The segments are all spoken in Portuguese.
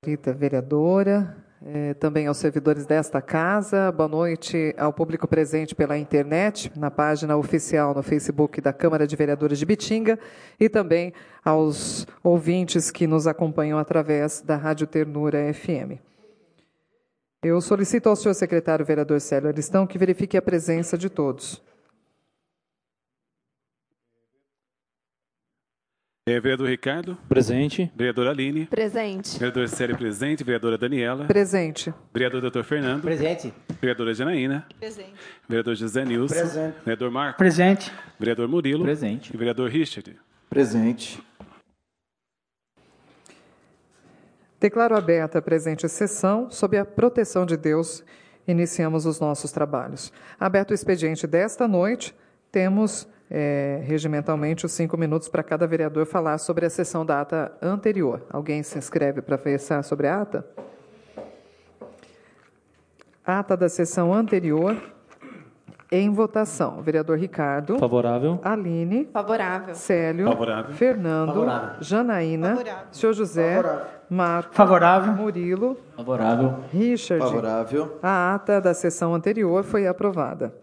Rita, vereadora, também aos servidores desta casa, boa noite ao público presente pela internet, na página oficial no Facebook da Câmara de Vereadores de Bitinga e também aos ouvintes que nos acompanham através da Rádio Ternura FM. Eu solicito ao senhor secretário vereador Célio Aristão que verifique a presença de todos. Vereador Ricardo. Presente. Vereadora Aline. Presente. Vereador Célio presente. Vereadora Daniela. Presente. Vereador Dr. Fernando. Presente. Vereadora Janaína. Presente. Vereador José Nilson. Presente. Vereador Marco. Presente. Vereador Murilo. Presente. E vereador Richard. Presente. Declaro aberta a presente sessão. Sob a proteção de Deus, iniciamos os nossos trabalhos. Aberto o expediente desta noite, temos regimentalmente os 5 minutos para cada vereador falar sobre a sessão da ata anterior. Alguém se inscreve para versar sobre a ata? Ata da sessão anterior em votação. Vereador Ricardo. Favorável. Aline. Favorável. Célio. Favorável. Fernando. Favorável. Janaína. Favorável. Senhor José. Favorável. Marco. Favorável. Murilo. Favorável. Richard. Favorável. A ata da sessão anterior foi aprovada.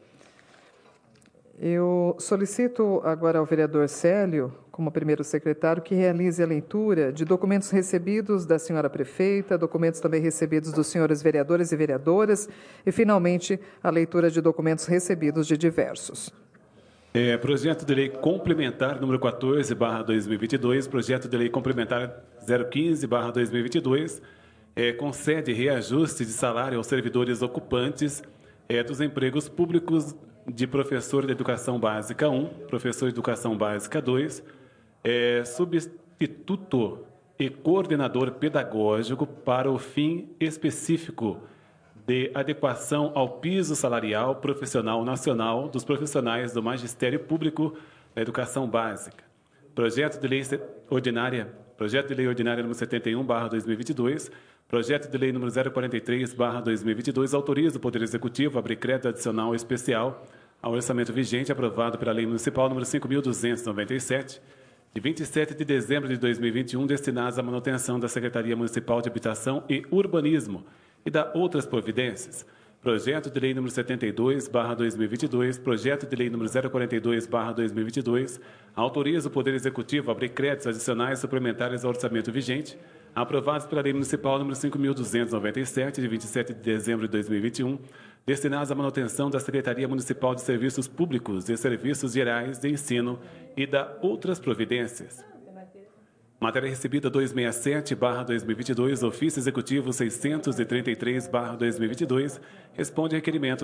Eu solicito agora ao vereador Célio, como primeiro secretário, que realize a leitura de documentos recebidos da senhora prefeita, documentos também recebidos dos senhores vereadores e vereadoras e, finalmente, a leitura de documentos recebidos de diversos. Projeto de lei complementar número 14/2022, projeto de lei complementar 015/2022, concede reajuste de salário aos servidores ocupantes dos empregos públicos de professor de Educação Básica 1, professor de Educação Básica 2, substituto e coordenador pedagógico para o fim específico de adequação ao piso salarial profissional nacional dos profissionais do Magistério Público da Educação Básica. Projeto de lei ordinária número 71/2022, projeto de lei número 043/2022 autoriza o Poder Executivo a abrir crédito adicional especial ao orçamento vigente aprovado pela Lei Municipal número 5.297, de 27 de dezembro de 2021, destinados à manutenção da Secretaria Municipal de Habitação e Urbanismo e da outras providências. Projeto de lei número 72/2022, projeto de lei número 042/2022, autoriza o Poder Executivo a abrir créditos adicionais suplementares ao orçamento vigente, aprovados pela Lei Municipal número 5.297, de 27 de dezembro de 2021, destinados à manutenção da Secretaria Municipal de Serviços Públicos e Serviços Gerais de Ensino e da outras providências. Matéria recebida 267/2022, ofício executivo 633/2022, responde requerimento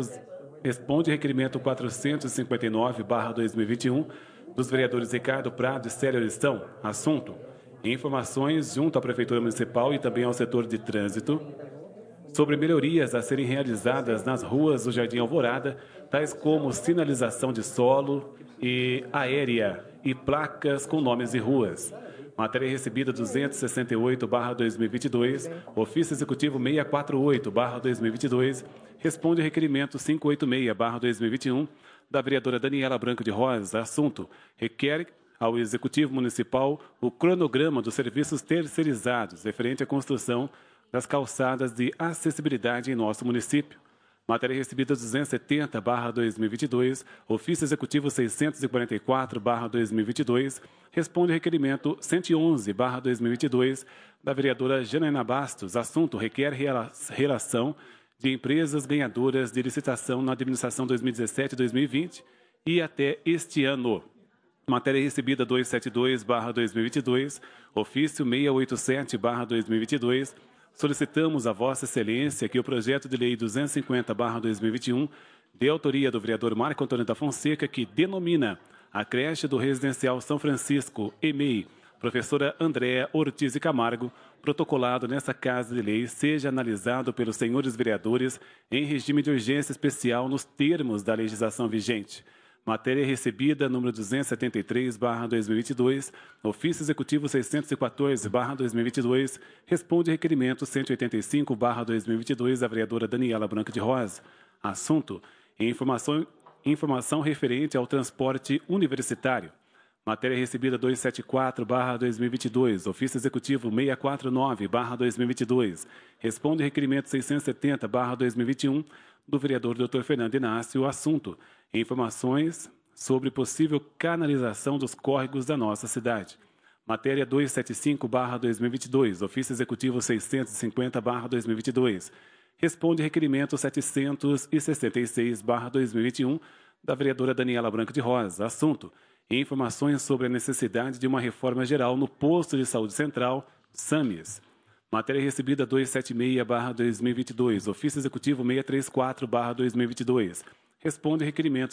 459/2021 dos vereadores Ricardo Prado e Célio Aristão. Assunto: informações junto à Prefeitura Municipal e também ao setor de trânsito sobre melhorias a serem realizadas nas ruas do Jardim Alvorada, tais como sinalização de solo e aérea e placas com nomes de ruas. Matéria recebida 268/2022, ofício executivo 648/2022, responde requerimento 586/2021 da vereadora Daniela Branco de Rosa. Assunto: requer ao Executivo Municipal o cronograma dos serviços terceirizados referente à construção das calçadas de acessibilidade em nosso município. Matéria recebida 270/2022, ofício executivo 644/2022, responde requerimento 111/2022 da vereadora Janaína Bastos. Assunto: requer relação de empresas ganhadoras de licitação na administração 2017-2020 e até este ano. Matéria recebida 272/2022, ofício 687/2022, solicitamos a Vossa Excelência que o projeto de lei 250/2021, de autoria do vereador Marco Antônio da Fonseca, que denomina a creche do Residencial São Francisco, EMEI, professora Andréa Ortiz e Camargo, protocolado nesta Casa de Lei, seja analisado pelos senhores vereadores em regime de urgência especial nos termos da legislação vigente. Matéria recebida número 273/2022, ofício executivo 614/2022, responde requerimento 185/2022 da vereadora Daniela Branco de Rosa. Assunto: informação referente ao transporte universitário. Matéria recebida 274/2022, ofício executivo 649/2022. Responde requerimento 670/2021 do vereador Dr. Fernando Inácio. Assunto: informações sobre possível canalização dos córregos da nossa cidade. Matéria 275/2022, ofício executivo 650/2022. Responde requerimento 766/2021 da vereadora Daniela Branco de Rosa. Assunto: informações sobre a necessidade de uma reforma geral no Posto de Saúde Central, SAMES. Matéria recebida 276/2022, ofício executivo 634/2022. Responde requerimento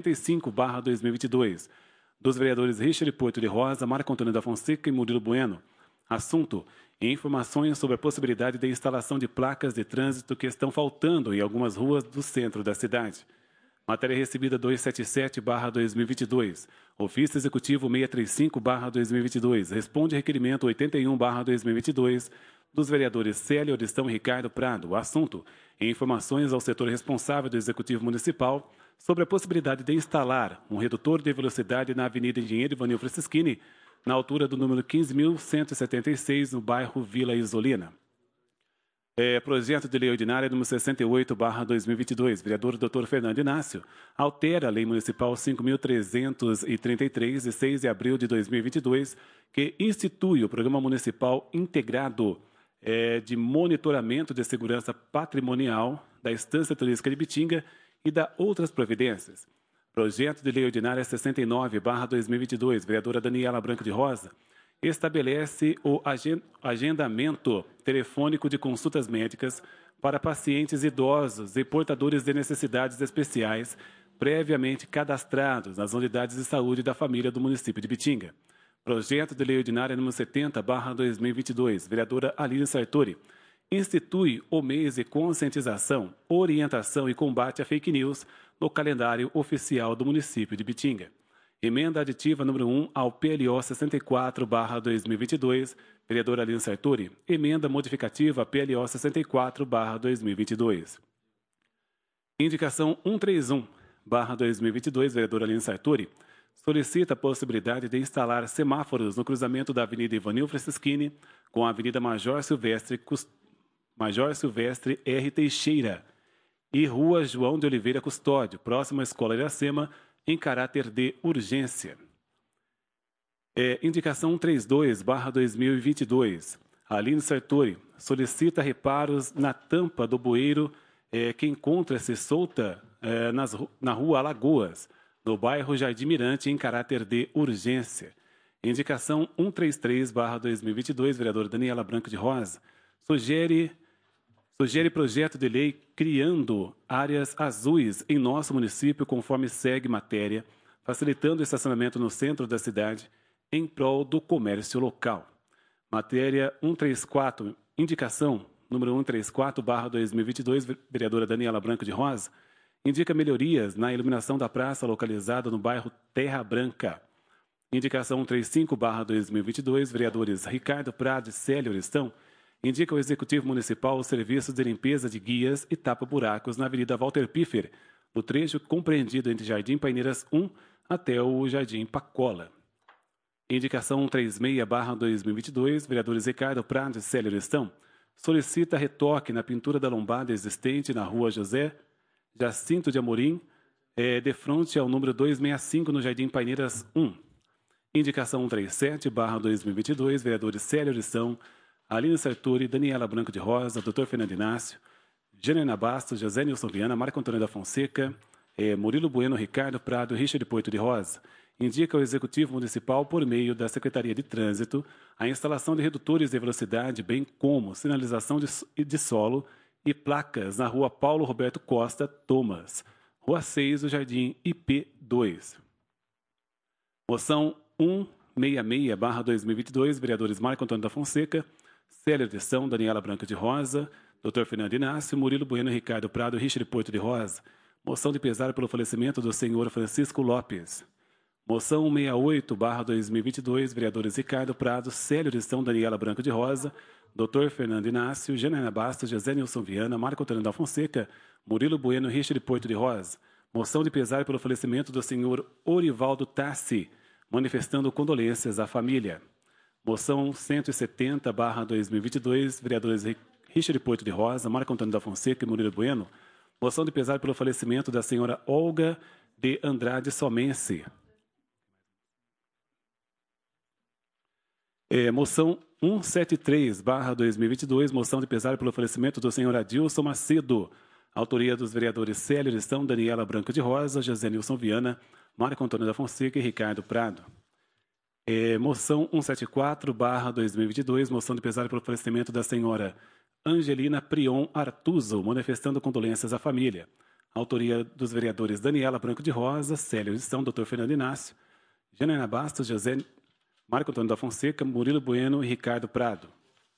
75/2022 dos vereadores Richard Porto de Rosa, Marco Antônio da Fonseca e Murilo Bueno. Assunto: informações sobre a possibilidade de instalação de placas de trânsito que estão faltando em algumas ruas do centro da cidade. Matéria recebida 277/2022, ofício executivo 635/2022. Responde requerimento 81/2022 dos vereadores Célio Oristão e Ricardo Prado. Assunto: informações ao setor responsável do Executivo Municipal sobre a possibilidade de instalar um redutor de velocidade na Avenida Engenheiro Ivanil Franceschini, na altura do número 15.176, no bairro Vila Isolina. Projeto de Lei Ordinária número 68/2022, vereador Dr. Fernando Inácio, altera a Lei Municipal 5.333, de 6 de abril de 2022, que institui o Programa Municipal Integrado de Monitoramento de Segurança Patrimonial da Estância Turística de Bitinga e da outras providências. Projeto de Lei Ordinária 69/2022, vereadora Daniela Branco de Rosa, estabelece o agendamento telefônico de consultas médicas para pacientes idosos e portadores de necessidades especiais previamente cadastrados nas unidades de saúde da família do município de Bitinga. Projeto de Lei Ordinária número 70/2022, vereadora Aline Sartori, institui o mês de conscientização, orientação e combate a fake news no calendário oficial do município de Bitinga. Emenda aditiva número 1 ao PLO 64/2022, vereadora Aline Sartori. Emenda modificativa PLO 64/2022. Indicação 131/2022, vereadora Aline Sartori. Solicita a possibilidade de instalar semáforos no cruzamento da Avenida Ivanil Franceschini com a Avenida Major Silvestre R. Teixeira e Rua João de Oliveira Custódio, próximo à Escola Iracema, em caráter de urgência. Indicação 132/2022. Aline Sartori solicita reparos na tampa do bueiro que encontra-se solta na Rua Alagoas, no bairro Jardim Mirante, em caráter de urgência. Indicação 133/2022, vereadora Daniela Branco de Rosa, sugere projeto de lei criando áreas azuis em nosso município, conforme segue matéria, facilitando o estacionamento no centro da cidade em prol do comércio local. Matéria 134, indicação número 134/2022, vereadora Daniela Branco de Rosa, indica melhorias na iluminação da praça localizada no bairro Terra Branca. Indicação 135/2022, vereadores Ricardo Prado e Célio Oristão, indica ao Executivo Municipal os serviços de limpeza de guias e tapa-buracos na Avenida Walter Piffer, no trecho compreendido entre Jardim Paineiras 1 até o Jardim Pacola. Indicação 136/2022, vereadores Ricardo Prado e Célio Oristão, solicita retoque na pintura da lombada existente na Rua José Jacinto de Amorim, de frente ao número 265, no Jardim Paineiras 1. Indicação 137/2022, vereadores Célio Oristão, Aline Sartori, Daniela Branco de Rosa, Dr. Fernando Inácio, Janaina Bastos, José Nilson Viana, Marco Antônio da Fonseca, Murilo Bueno, Ricardo Prado, Richard Porto de Rosa, indica ao Executivo Municipal, por meio da Secretaria de Trânsito, a instalação de redutores de velocidade, bem como sinalização de solo e placas na Rua Paulo Roberto Costa, Thomas, Rua 6, do Jardim IP2. Moção 166/2022, vereadores Marco Antônio da Fonseca, Célio Oristão, Daniela Branco de Rosa, Dr. Fernando Inácio, Murilo Bueno, Ricardo Prado, Richard Porto de Rosa. Moção de pesar pelo falecimento do senhor Francisco Lopes. Moção 168/2022, vereadores Ricardo Prado, Célio Oristão, Daniela Branco de Rosa, Dr. Fernando Inácio, Janaina Bastos, José Nilson Viana, Marco Antônio da Fonseca, Murilo Bueno, Richard Porto de Rosa. Moção de pesar pelo falecimento do senhor Orivaldo Tassi. manifestando condolências à família. Moção 170/2022, vereadores Richard Porto de Rosa, Marco Antônio da Fonseca e Murilo Bueno. Moção de pesar pelo falecimento da senhora Olga de Andrade Somense. Moção 173/2022, moção de pesar pelo falecimento do senhor Adilson Macedo. Autoria dos vereadores Célio Listão, Daniela Branco de Rosa, José Nilson Viana, Marco Antônio da Fonseca e Ricardo Prado. Moção 174/2022, moção de pesar pelo falecimento da senhora Angelina Prion Artuso, manifestando condolências à família. Autoria dos vereadores Daniela Branco de Rosa, Célio Listão, Dr. Fernando Inácio, Janaína Bastos, José Marco Antônio da Fonseca, Murilo Bueno e Ricardo Prado.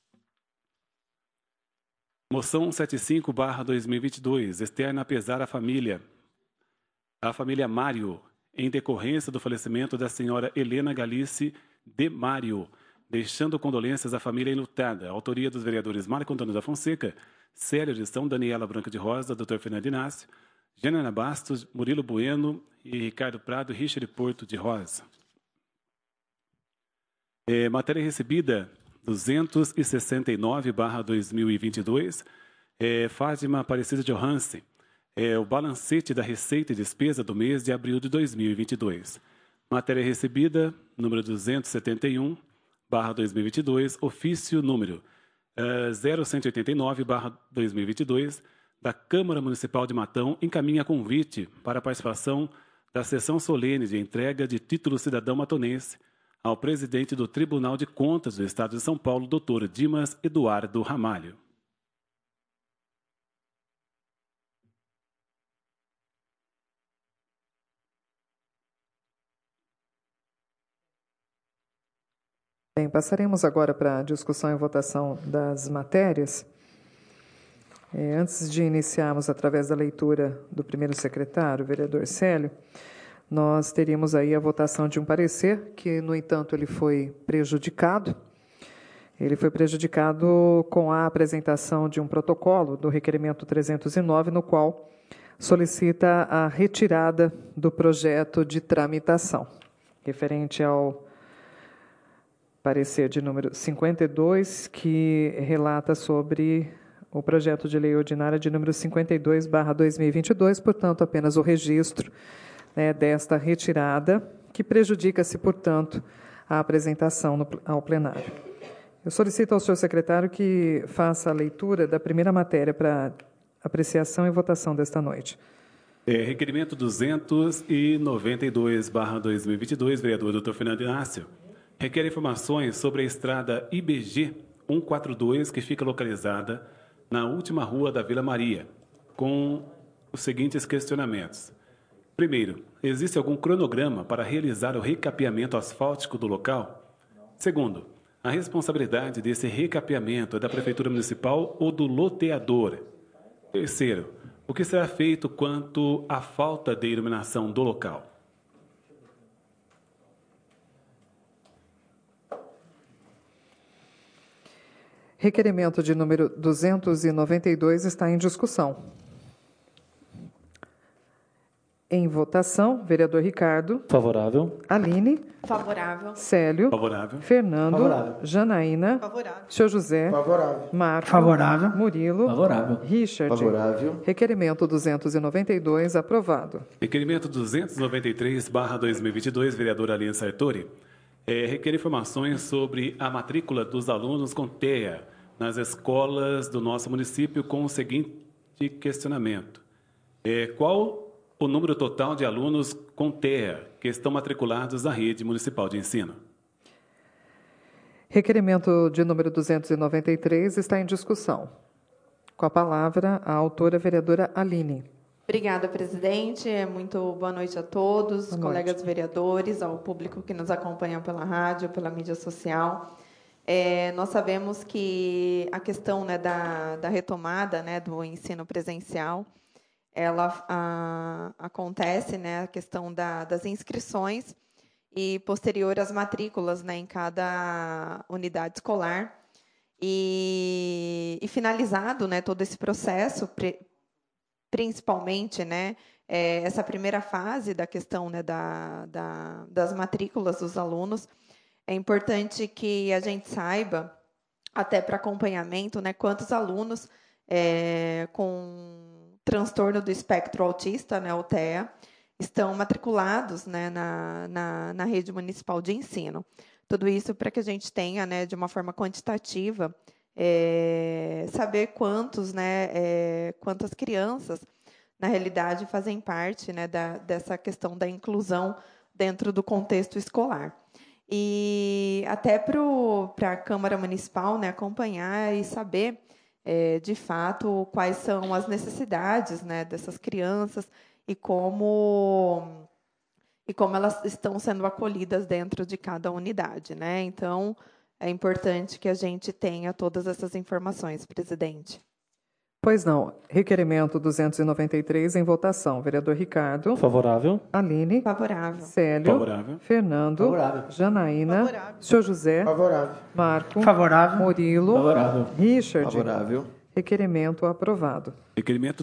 Moção 75/2022, externa a pesar à família Mário, em decorrência do falecimento da senhora Helena Galice de Mário, deixando condolências à família enlutada. Autoria dos vereadores Marco Antônio da Fonseca, Célio Listão, Daniela Branco de Rosa, Dr. Fernando Inácio, Janaína Bastos, Murilo Bueno e Ricardo Prado, Richard Porto de Rosa. Matéria recebida 269/2022, Fátima Aparecida Johansen, o balancete da receita e despesa do mês de abril de 2022. Matéria recebida, número 271/2022, ofício número 0189/2022, da Câmara Municipal de Matão, encaminha convite para a participação da sessão solene de entrega de título cidadão matonense ao presidente do Tribunal de Contas do Estado de São Paulo, Dr. Dimas Eduardo Ramalho. Bem, passaremos agora para a discussão e votação das matérias. Antes de iniciarmos através da leitura do primeiro secretário, o vereador Célio, nós teríamos aí a votação de um parecer que, no entanto, ele foi prejudicado. Ele foi prejudicado com a apresentação de um protocolo do requerimento 309, no qual solicita a retirada do projeto de tramitação, referente ao parecer de número 52, que relata sobre o projeto de lei ordinária de número 52/2022, portanto, apenas o registro desta retirada, que prejudica-se, portanto, a apresentação ao plenário. Eu solicito ao senhor secretário que faça a leitura da primeira matéria para apreciação e votação desta noite. Requerimento 292/2022, vereador Dr. Fernando Inácio, requer informações sobre a estrada IBG 142, que fica localizada na última rua da Vila Maria, com os seguintes questionamentos. Primeiro, existe algum cronograma para realizar o recapeamento asfáltico do local? Segundo, a responsabilidade desse recapeamento é da Prefeitura Municipal ou do loteador? Terceiro, o que será feito quanto à falta de iluminação do local? Requerimento de número 292 está em discussão. Em votação, vereador Ricardo. Favorável. Aline. Favorável. Célio. Favorável. Fernando. Favorável. Janaína. Favorável. Senhor José. Favorável. Marco. Favorável. Murilo. Favorável. Richard. Favorável. Requerimento 292, aprovado. Requerimento 293/2022, vereador Aline Sartori, requer informações sobre a matrícula dos alunos com TEA nas escolas do nosso município, com o seguinte questionamento. Qual o número total de alunos com TEA que estão matriculados na rede municipal de ensino? Requerimento de número 293 está em discussão. Com a palavra, a autora vereadora Aline. Obrigada, presidente. Muito boa noite a todos, Boa colegas noite. vereadores, ao público que nos acompanha pela rádio, pela mídia social. Nós sabemos que a questão da retomada do ensino presencial, ela acontece, a questão das inscrições e posterior às matrículas em cada unidade escolar. E finalizado todo esse processo, principalmente, né, essa primeira fase da questão, né, das matrículas dos alunos. É importante que a gente saiba, até para acompanhamento, né, quantos alunos com transtorno do espectro autista, né, o TEA, estão matriculados, né, na rede municipal de ensino. Tudo isso para que a gente tenha, né, de uma forma quantitativa, saber quantos, né, quantas crianças, na realidade, fazem parte, né, dessa questão da inclusão dentro do contexto escolar. E até para a Câmara Municipal, né, acompanhar e saber, de fato, quais são as necessidades, né, dessas crianças e como elas estão sendo acolhidas dentro de cada unidade, né? Então, é importante que a gente tenha todas essas informações, presidente. Pois não. Requerimento 293 em votação. Vereador Ricardo. Favorável. Aline. Favorável. Célio. Favorável. Fernando. Favorável. Janaína. Favorável. Senhor José. Favorável. Marco. Favorável. Murilo. Favorável. Richard. Favorável. Requerimento aprovado. Requerimento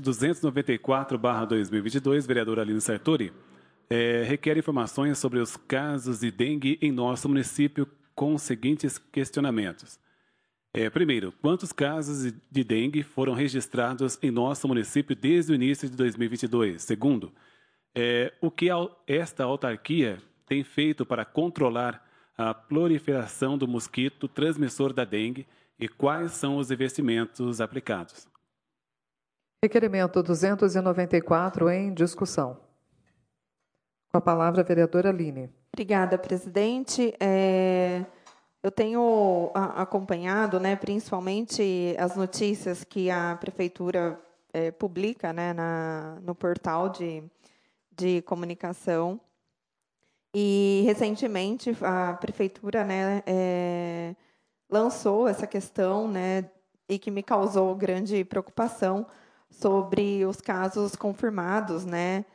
294/2022, vereadora Aline Sartori, requer informações sobre os casos de dengue em nosso município com os seguintes questionamentos. Primeiro, quantos casos de dengue foram registrados em nosso município desde o início de 2022? Segundo, o que esta autarquia tem feito para controlar a proliferação do mosquito transmissor da dengue e quais são os investimentos aplicados? Requerimento 294 em discussão. Com a palavra, a vereadora Aline. Obrigada, presidente. Eu tenho acompanhado, né, principalmente as notícias que a prefeitura publica, né, no portal de comunicação. E, recentemente, a prefeitura, né, lançou essa questão, né, e que me causou grande preocupação sobre os casos confirmados, né,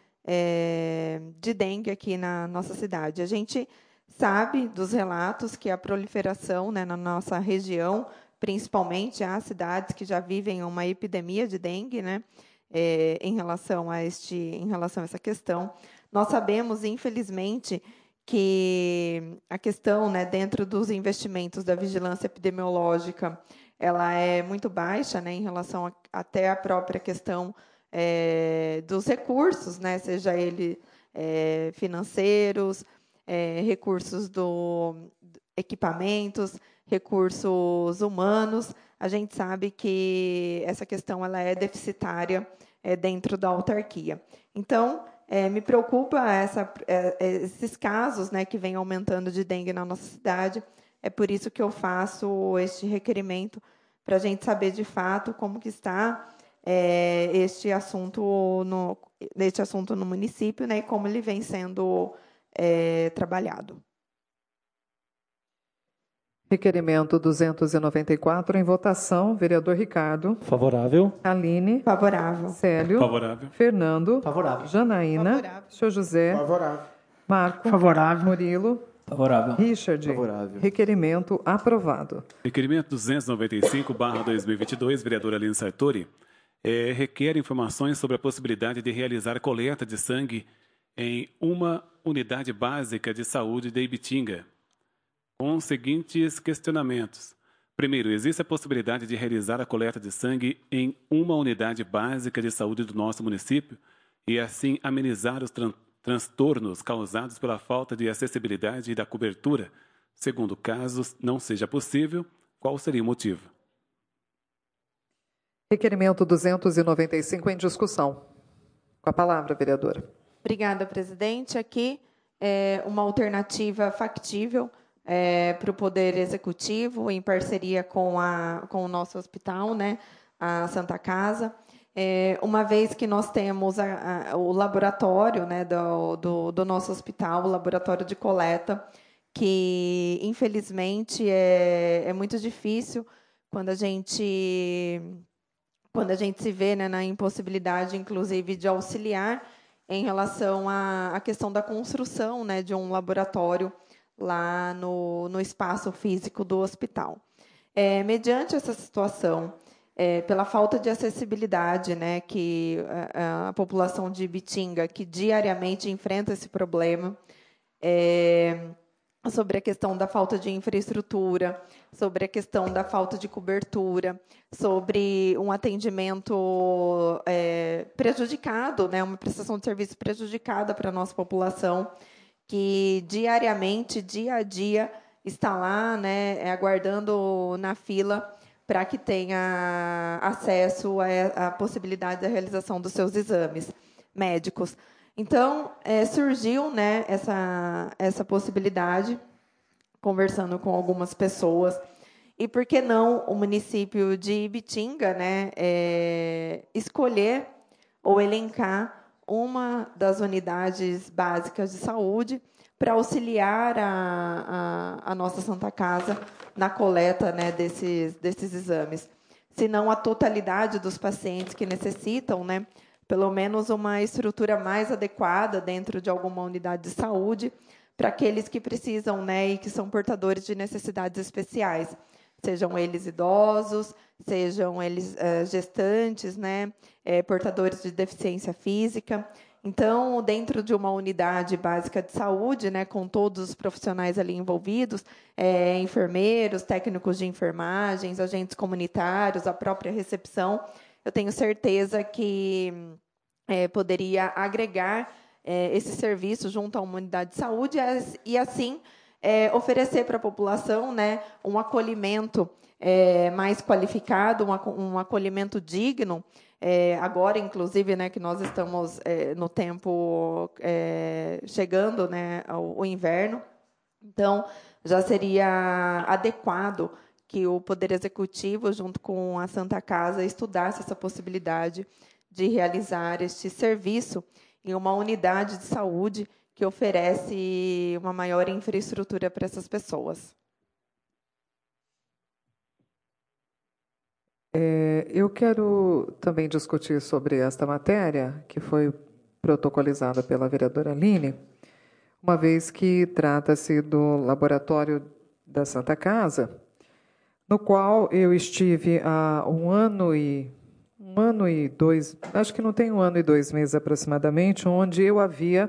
de dengue aqui na nossa cidade. A gente sabe dos relatos que a proliferação, né, na nossa região, principalmente há cidades que já vivem uma epidemia de dengue, né, em relação a essa questão. Nós sabemos, infelizmente, que a questão, né, dentro dos investimentos da vigilância epidemiológica, ela é muito baixa, né, em relação até à própria questão dos recursos, né, seja ele financeiros, recursos equipamentos, recursos humanos. A gente sabe que essa questão ela é deficitária dentro da autarquia. Então, me preocupa esses casos, né, que vêm aumentando de dengue na nossa cidade. É por isso que eu faço este requerimento, para a gente saber, de fato, como que está este assunto no município, né, e como ele vem sendo trabalhado. Requerimento 294 em votação. Vereador Ricardo. Favorável. Aline. Favorável. Célio. Favorável. Fernando. Favorável. Janaína. Favorável. Senhor José. Favorável. Marco. Favorável. Murilo. Favorável. Richard. Favorável. Requerimento aprovado. Requerimento 295/2022, vereadora Aline Sartori, requer informações sobre a possibilidade de realizar coleta de sangue em uma unidade básica de saúde de Ibitinga, com os seguintes questionamentos. Primeiro, existe a possibilidade de realizar a coleta de sangue em uma unidade básica de saúde do nosso município e, assim, amenizar os transtornos causados pela falta de acessibilidade e da cobertura? Segundo, caso não seja possível, qual seria o motivo? Requerimento 295 em discussão. Com a palavra, vereadora. Obrigada, presidente. Aqui é uma alternativa factível para o Poder Executivo, em parceria com o nosso hospital, né, a Santa Casa. Uma vez que nós temos o laboratório, né, do nosso hospital, o laboratório de coleta, que, infelizmente, é muito difícil quando a gente se vê, né, na impossibilidade, inclusive, de auxiliar em relação à questão da construção, né, de um laboratório lá no espaço físico do hospital. Mediante essa situação, pela falta de acessibilidade, né, que a população de Ibitinga, que diariamente enfrenta esse problema, sobre a questão da falta de infraestrutura, sobre a questão da falta de cobertura, sobre um atendimento prejudicado, né, uma prestação de serviço prejudicada para a nossa população, que diariamente, dia a dia, está lá, né, aguardando na fila para que tenha acesso à possibilidade da realização dos seus exames médicos. Então, surgiu, né, essa possibilidade, conversando com algumas pessoas, e por que não o município de Ibitinga, né, escolher ou elencar uma das unidades básicas de saúde para auxiliar a nossa Santa Casa na coleta, né, desses exames. Se não a totalidade dos pacientes que necessitam, né, pelo menos uma estrutura mais adequada dentro de alguma unidade de saúde para aqueles que precisam, né, e que são portadores de necessidades especiais, sejam eles idosos, sejam eles gestantes, né, portadores de deficiência física. Então, dentro de uma unidade básica de saúde, né, com todos os profissionais ali envolvidos, enfermeiros, técnicos de enfermagens, agentes comunitários, a própria recepção, eu tenho certeza que poderia agregar esse serviço junto à uma unidade de saúde e, assim, oferecer para a população, né, um acolhimento mais qualificado, um acolhimento digno. Agora, inclusive, né, que nós estamos no tempo chegando, né, o inverno, então já seria adequado que o Poder Executivo, junto com a Santa Casa, estudasse essa possibilidade de realizar este serviço em uma unidade de saúde que oferece uma maior infraestrutura para essas pessoas. Eu quero também discutir sobre esta matéria, que foi protocolizada pela vereadora Aline, uma vez que trata-se do laboratório da Santa Casa, no qual eu estive há um ano e 2, acho que não tem 1 ano e 2 meses aproximadamente, onde eu havia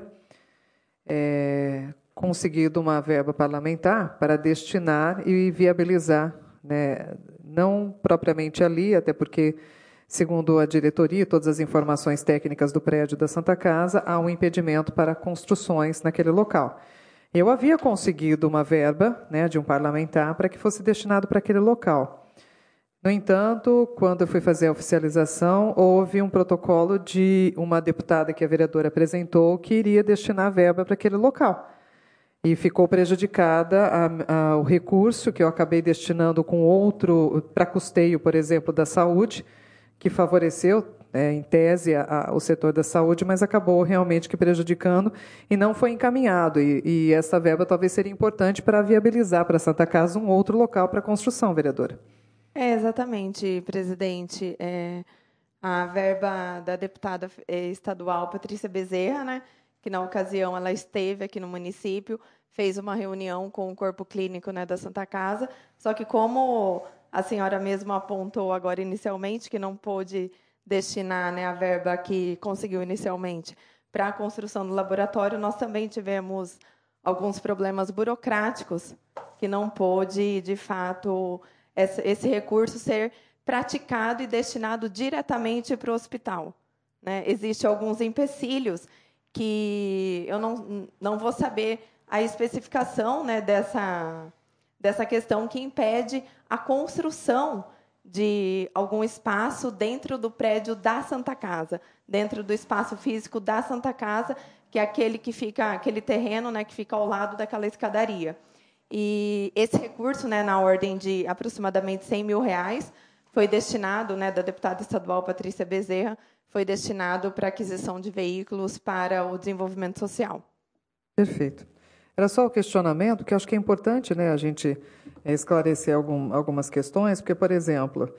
conseguido uma verba parlamentar para destinar e viabilizar, né, não propriamente ali, até porque, segundo a diretoria, todas as informações técnicas do prédio da Santa Casa, há um impedimento para construções naquele local. Eu havia conseguido uma verba, né, de um parlamentar para que fosse destinado para aquele local. No entanto, quando eu fui fazer a oficialização, houve um protocolo de uma deputada que a vereadora apresentou que iria destinar a verba para aquele local. E ficou prejudicada o recurso que eu acabei destinando com outro, para custeio, por exemplo, da saúde, que favoreceu, em tese, o setor da saúde, mas acabou realmente que prejudicando e não foi encaminhado. E essa verba talvez seria importante para viabilizar para a Santa Casa um outro local para construção, vereadora. Exatamente, presidente. A verba da deputada estadual Patrícia Bezerra, né, que na ocasião ela esteve aqui no município, fez uma reunião com o corpo clínico, né, da Santa Casa, só que como a senhora mesma apontou agora inicialmente, que não pôde destinar, né, a verba que conseguiu inicialmente para a construção do laboratório, nós também tivemos alguns problemas burocráticos que não pôde, de fato, esse recurso ser praticado e destinado diretamente para o hospital, né? Existem alguns empecilhos que eu não vou saber a especificação, né, dessa questão que impede a construção de algum espaço dentro do prédio da Santa Casa, dentro do espaço físico da Santa Casa, que é aquele terreno, né, que fica ao lado daquela escadaria. E esse recurso, né, na ordem de aproximadamente R$100 mil, foi destinado, né, da deputada estadual Patrícia Bezerra, foi destinado para a aquisição de veículos para o desenvolvimento social. Perfeito. Era só o questionamento, que acho que é importante, né, a gente esclarecer algumas questões, porque, por exemplo,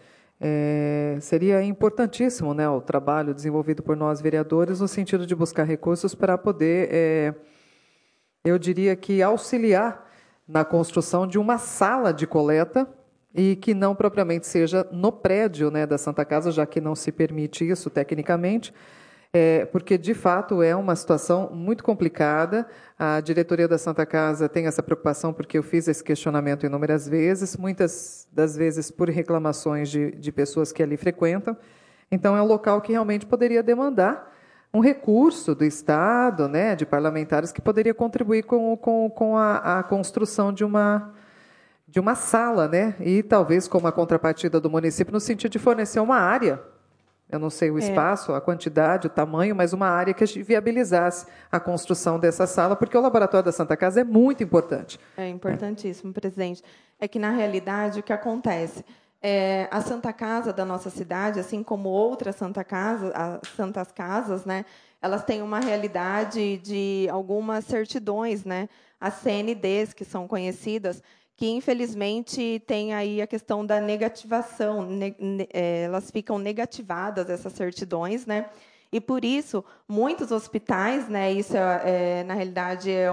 seria importantíssimo, né, o trabalho desenvolvido por nós, vereadores, no sentido de buscar recursos para poder, eu diria que, auxiliar na construção de uma sala de coleta, e que não propriamente seja no prédio, né, da Santa Casa, já que não se permite isso tecnicamente, porque, de fato, é uma situação muito complicada. A diretoria da Santa Casa tem essa preocupação, porque eu fiz esse questionamento inúmeras vezes, muitas das vezes por reclamações de pessoas que ali frequentam. Então, é um local que realmente poderia demandar um recurso do Estado, né, de parlamentares, que poderia contribuir com a construção de uma sala, né, e talvez com uma contrapartida do município, no sentido de fornecer uma área. Eu não sei o espaço, a quantidade, o tamanho, mas uma área que viabilizasse a construção dessa sala, porque o laboratório da Santa Casa é muito importante. É importantíssimo, presidente. É que, na realidade, o que acontece? A Santa Casa da nossa cidade, assim como outras Santas Casas, né, elas têm uma realidade de algumas certidões, né, as CNDs, que são conhecidas, que, infelizmente, tem aí a questão da negativação. Elas ficam negativadas, essas certidões, né? E, por isso, muitos hospitais, né, isso, na realidade, é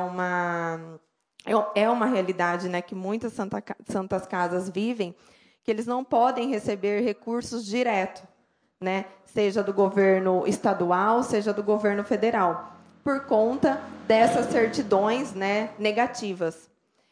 uma realidade, né, que muitas Santas Casas vivem, que eles não podem receber recursos direto, né, seja do governo estadual, seja do governo federal, por conta dessas certidões, né, negativas.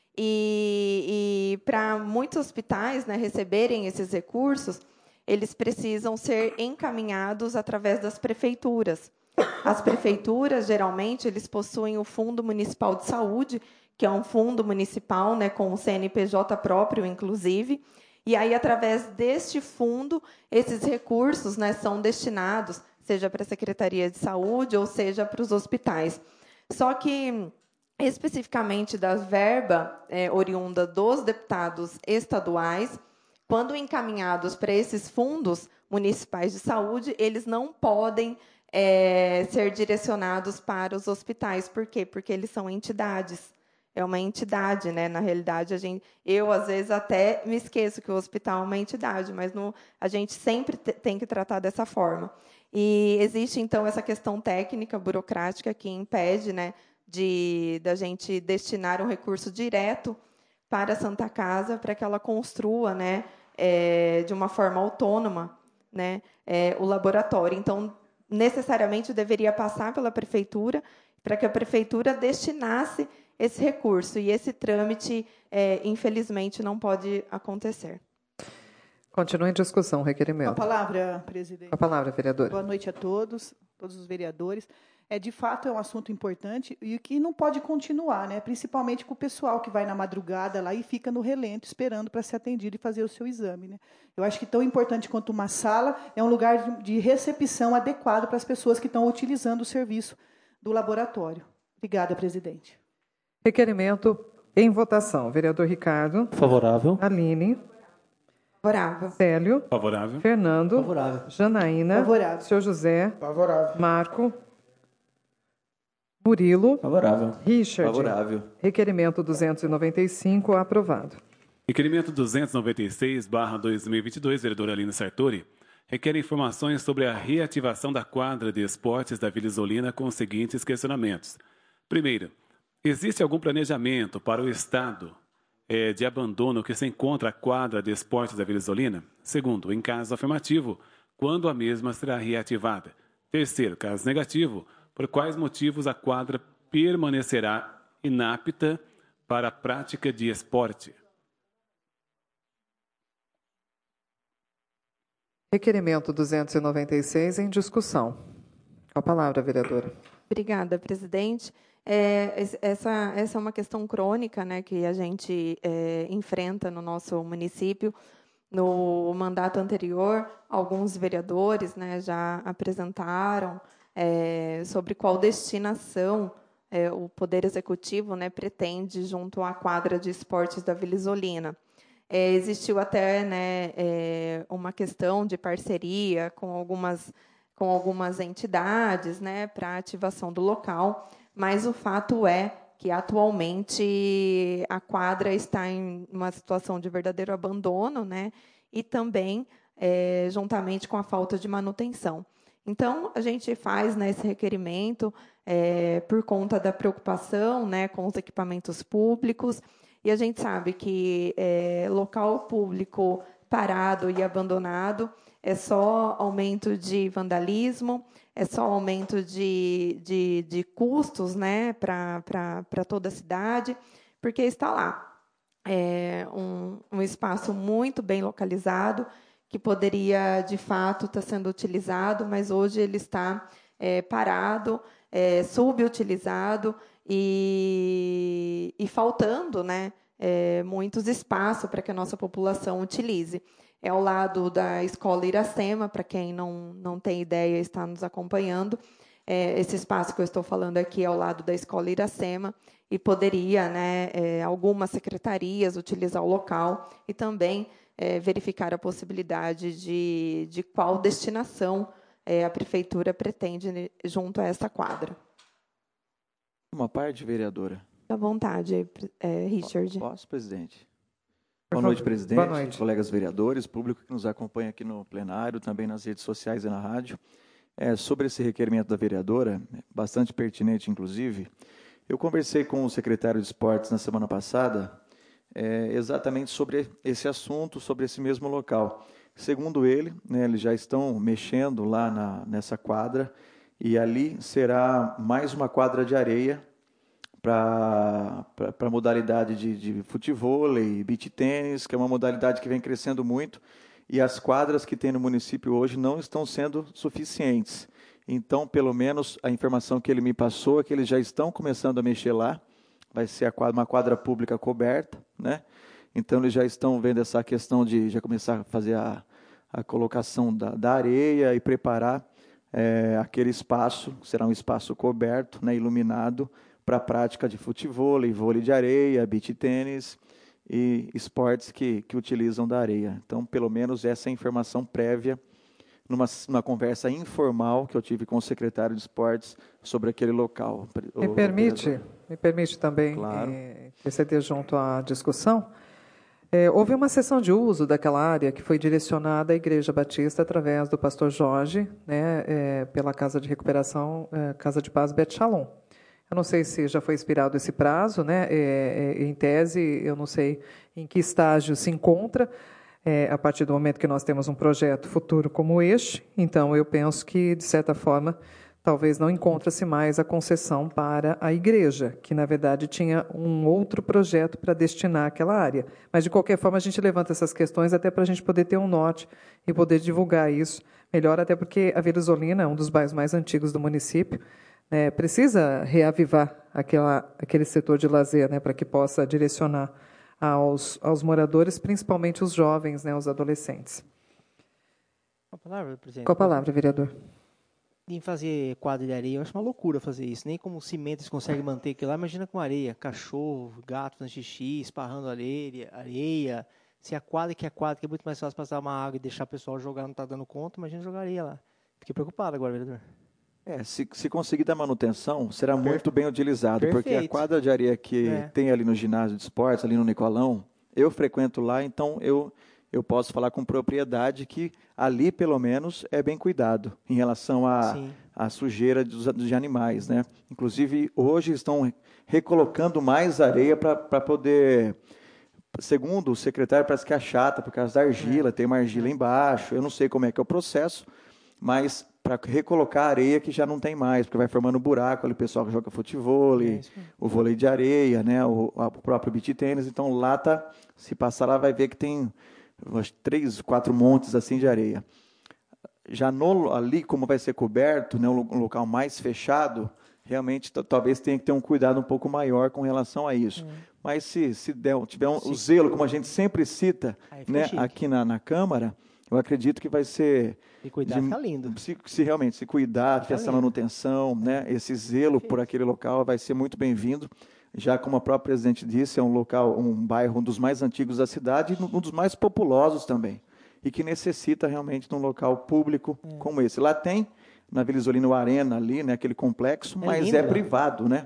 E para muitos hospitais, né, receberem esses recursos, eles precisam ser encaminhados através das prefeituras. As prefeituras, geralmente, eles possuem o Fundo Municipal de Saúde, que é um fundo municipal, né, com o CNPJ próprio, inclusive. E aí, através deste fundo, esses recursos, né, são destinados, seja para a Secretaria de Saúde ou seja para os hospitais. Só que, especificamente da verba oriunda dos deputados estaduais, quando encaminhados para esses fundos municipais de saúde, eles não podem ser direcionados para os hospitais. Por quê? Porque eles são entidades. É uma entidade, né? Na realidade, eu, às vezes, até me esqueço que o hospital é uma entidade, mas a gente sempre tem que tratar dessa forma. E existe, então, essa questão técnica, burocrática, que impede, né, da gente destinar um recurso direto para a Santa Casa, para que ela construa, né, de uma forma autônoma, né, o laboratório. Então, necessariamente, deveria passar pela prefeitura, para que a prefeitura destinasse esse recurso. E esse trâmite, infelizmente, não pode acontecer. Continua em discussão o requerimento. Com a palavra, presidente. Com a palavra, vereadora. Boa noite a todos os vereadores. De fato, é um assunto importante e que não pode continuar, né? Principalmente com o pessoal que vai na madrugada lá e fica no relento esperando para ser atendido e fazer o seu exame, né? Eu acho que tão importante quanto uma sala é um lugar de recepção adequado para as pessoas que estão utilizando o serviço do laboratório. Obrigada, presidente. Requerimento em votação. Vereador Ricardo. Favorável. Aline. Favorável. Célio. Favorável. Fernando. Favorável. Janaína. Favorável. Seu José. Favorável. Marco. Murilo. Favorável. Richard. Favorável. Requerimento 295, aprovado. Requerimento 296/2022, vereadora Aline Sartori, requer informações sobre a reativação da quadra de esportes da Vila Isolina com os seguintes questionamentos. Primeiro, existe algum planejamento para o estado de abandono que se encontra a quadra de esportes da Vila Isolina? Segundo, em caso afirmativo, quando a mesma será reativada? Terceiro, caso negativo, por quais motivos a quadra permanecerá inapta para a prática de esporte? Requerimento 296 em discussão. Com a palavra, vereadora. Obrigada, presidente. Essa é uma questão crônica, né, que a gente enfrenta no nosso município. No mandato anterior, alguns vereadores, né, já apresentaram sobre qual destinação o Poder Executivo, né, pretende junto à quadra de esportes da Vila Isolina. Existiu até, né, uma questão de parceria com algumas entidades, né, para a ativação do local, mas o fato é que, atualmente, a quadra está em uma situação de verdadeiro abandono, né, e também juntamente com a falta de manutenção. Então, a gente faz, né, esse requerimento por conta da preocupação, né, com os equipamentos públicos E a gente sabe que local público parado e abandonado é só aumento de vandalismo, é só aumento de custos, né, para toda a cidade, porque está lá. É um espaço muito bem localizado, que poderia, de fato, estar sendo utilizado, mas hoje ele está parado, subutilizado e faltando, né, muitos espaços para que a nossa população utilize. É ao lado da Escola Iracema, para quem não tem ideia, está nos acompanhando. Esse espaço que eu estou falando aqui é ao lado da Escola Iracema, e poderia, né, algumas secretarias utilizar o local e também verificar a possibilidade de qual destinação a Prefeitura pretende junto a essa quadra. Uma parte, vereadora. Fique à vontade, Richard. Posso, presidente? Boa noite, presidente, Boa noite. colegas vereadores, público que nos acompanha aqui no plenário, também nas redes sociais e na rádio. Sobre esse requerimento da vereadora, bastante pertinente, inclusive, eu conversei com o secretário de Esportes na semana passada, exatamente sobre esse assunto, sobre esse mesmo local. Segundo ele, né, eles já estão mexendo lá nessa quadra, e ali será mais uma quadra de areia para a modalidade de futevôlei, beach tênis, que é uma modalidade que vem crescendo muito, e as quadras que tem no município hoje não estão sendo suficientes. Então, pelo menos, a informação que ele me passou é que eles já estão começando a mexer lá, vai ser uma quadra pública coberta, né? Então, eles já estão vendo essa questão de já começar a fazer a colocação da areia e preparar aquele espaço, será um espaço coberto, né, iluminado, para a prática de futevôlei, vôlei de areia, beach tênis e esportes que utilizam da areia. Então, pelo menos essa é a informação prévia numa conversa informal que eu tive com o secretário de esportes sobre aquele local. Me permite também Claro. interceder junto à discussão. Houve uma sessão de uso daquela área que foi direcionada à Igreja Batista através do pastor Jorge, né, pela Casa de Recuperação, Casa de Paz Bet Shalom. Eu não sei se já foi expirado esse prazo, né? Em tese, eu não sei em que estágio se encontra, a partir do momento que nós temos um projeto futuro como este. Então, eu penso que, de certa forma, talvez não encontre-se mais a concessão para a igreja, que, na verdade, tinha um outro projeto para destinar àquela área. Mas, de qualquer forma, a gente levanta essas questões até para a gente poder ter um norte e poder divulgar isso melhor, até porque a Vila Isolina é um dos bairros mais antigos do município, precisa reavivar aquele setor de lazer, né, para que possa direcionar aos moradores, principalmente os jovens, né, os adolescentes. Com a palavra, presidente. Com a palavra, vereador. Em fazer quadra de areia, eu acho uma loucura fazer isso. Nem como cimento eles conseguem manter aquilo lá. Imagina com areia, cachorro, gato na xixi, esparrando areia. Se a quadra que é muito mais fácil passar uma água e deixar o pessoal jogar, não está dando conta, imagina jogar areia lá. Fiquei preocupado agora, vereador. Se conseguir dar manutenção, será muito bem utilizado, Perfeito. porque a quadra de areia que tem ali no ginásio de esportes, ali no Nicolão, eu frequento lá, então eu posso falar com propriedade que ali, pelo menos, é bem cuidado em relação à sujeira dos animais, né? Inclusive, hoje estão recolocando mais areia para poder... Segundo o secretário, parece que é chata por causa da argila, tem uma argila embaixo, eu não sei como é que é o processo, mas para recolocar areia que já não tem mais, porque vai formando buraco ali, o pessoal que joga futevôlei, o vôlei de areia, né, o próprio beach tênis, então lá se passar lá vai ver que tem umas 3, 4 montes assim de areia. Já ali, como vai ser coberto, né, um local mais fechado, realmente talvez tenha que ter um cuidado um pouco maior com relação a isso. Mas se tiver o zelo, como a gente sempre cita, né, aqui na Câmara, eu acredito que vai ser... Se cuidar, fica lindo. Se realmente se cuidar, ter essa manutenção, né, esse zelo por aquele local vai ser muito bem-vindo. Já como a própria presidente disse, é um local, um bairro, um dos mais antigos da cidade e um dos mais populosos também. E que necessita realmente de um local público como esse. Lá tem, na Vila Isolina, o Arena ali, né, aquele complexo, mas lindo, é privado, né?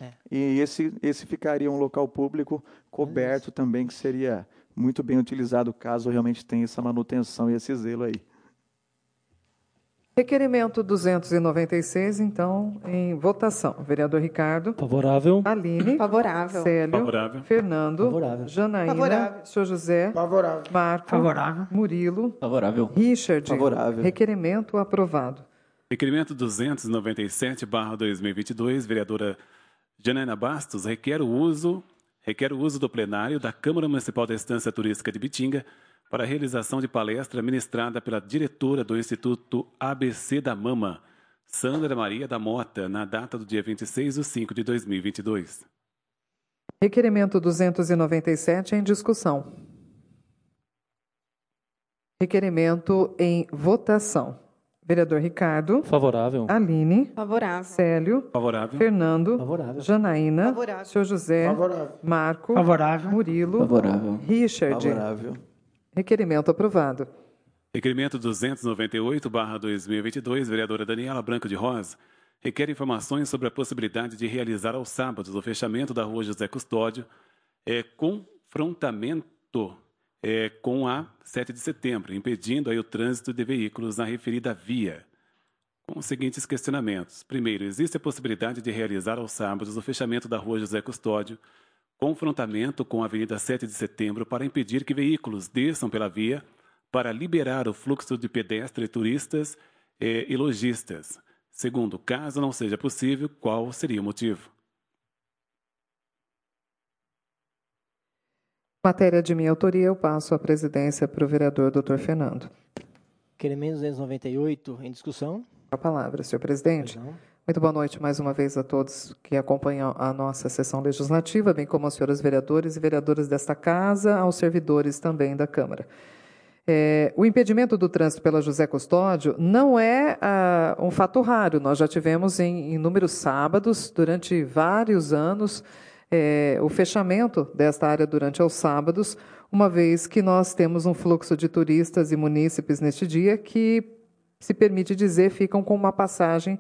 E esse ficaria um local público coberto também, que seria muito bem utilizado caso realmente tenha essa manutenção e esse zelo aí. Requerimento 296, então, em votação. Vereador Ricardo. Favorável. Aline. Favorável. Célio. Favorável. Fernando. Favorável. Janaína. Favorável. Senhor José. Favorável. Marco. Favorável. Murilo. Favorável. Richard. Favorável. Requerimento aprovado. Requerimento 297/2022, vereadora Janaína Bastos, requer o uso do plenário da Câmara Municipal da Estância Turística de Bitinga para a realização de palestra ministrada pela diretora do Instituto ABC da Mama, Sandra Maria da Mota, na data do dia 26/5/2022. Requerimento 297 em discussão. Requerimento em votação. Vereador Ricardo. Favorável. Aline. Favorável. Célio. Favorável. Fernando. Favorável. Janaína. Favorável. Senhor José. Favorável. Marco. Favorável. Murilo. Favorável. Richard. Favorável. Requerimento aprovado. Requerimento 298/2022, vereadora Daniela Branco de Rosa, requer informações sobre a possibilidade de realizar aos sábados o fechamento da Rua José Custódio, confrontamento com a 7 de setembro, impedindo aí o trânsito de veículos na referida via. Com os seguintes questionamentos. Primeiro, existe a possibilidade de realizar aos sábados o fechamento da Rua José Custódio, confrontamento com a Avenida 7 de Setembro para impedir que veículos desçam pela via para liberar o fluxo de pedestres, turistas e lojistas. Segundo, caso não seja possível, qual seria o motivo? Matéria de minha autoria, eu passo a presidência para o vereador Dr. Fernando. Requerimento 298 em discussão. Com a palavra, senhor presidente. Pois não. Muito boa noite mais uma vez a todos que acompanham a nossa sessão legislativa, bem como aos senhores vereadores e vereadoras desta casa, aos servidores também da Câmara. O impedimento do trânsito pela José Custódio não é um fato raro. Nós já tivemos em inúmeros sábados, durante vários anos, o fechamento desta área durante os sábados, uma vez que nós temos um fluxo de turistas e munícipes neste dia que, se permite dizer, ficam com uma passagem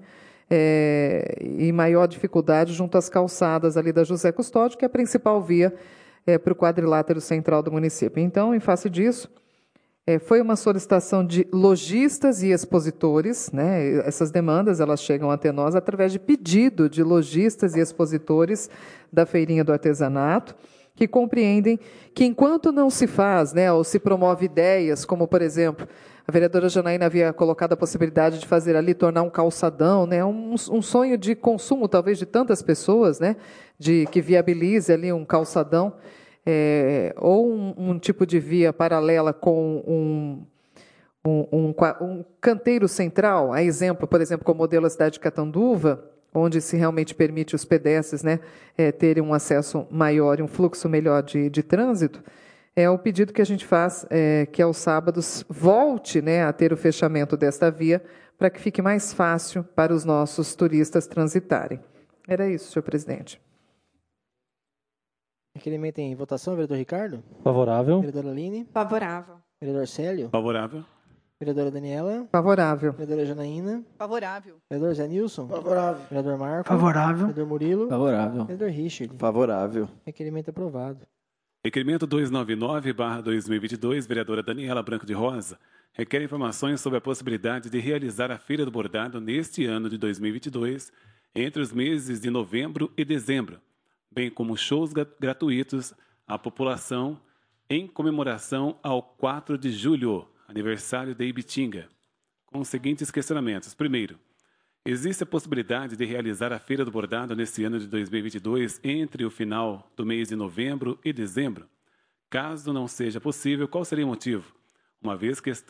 em maior dificuldade junto às calçadas ali da José Custódio, que é a principal via para o quadrilátero central do município. Então, em face disso, foi uma solicitação de lojistas e expositores, né? Essas demandas elas chegam até nós através de pedido de lojistas e expositores da Feirinha do Artesanato, que compreendem que enquanto não se faz, né, ou se promove ideias, como, por exemplo, a vereadora Janaína havia colocado a possibilidade de fazer ali, tornar um calçadão, né, um sonho de consumo, talvez, de tantas pessoas, né, que viabilize ali um calçadão, ou um tipo de via paralela com um canteiro central, a exemplo, por exemplo, com o modelo da cidade de Catanduva, onde se realmente permite os pedestres, né, terem um acesso maior e um fluxo melhor de trânsito. O pedido que a gente faz que aos sábados volte, né, a ter o fechamento desta via para que fique mais fácil para os nossos turistas transitarem. Era isso, senhor presidente. Requerimento em votação, vereador Ricardo. Favorável. Vereadora Aline. Favorável. Vereador Célio. Favorável. Vereadora Daniela. Favorável. Vereadora Janaína. Favorável. Vereador Zé Nilson. Favorável. Vereador Marco. Favorável. Vereador Murilo. Favorável. Vereador Richard. Favorável. Requerimento aprovado. Requerimento 299/2022, vereadora Daniela Branco de Rosa, requer informações sobre a possibilidade de realizar a Feira do Bordado neste ano de 2022, entre os meses de novembro e dezembro, bem como shows gratuitos à população em comemoração ao 4 de julho, aniversário de Ibitinga, com os seguintes questionamentos. Primeiro, existe a possibilidade de realizar a Feira do Bordado neste ano de 2022 entre o final do mês de novembro e dezembro? Caso não seja possível, qual seria o motivo? Uma vez que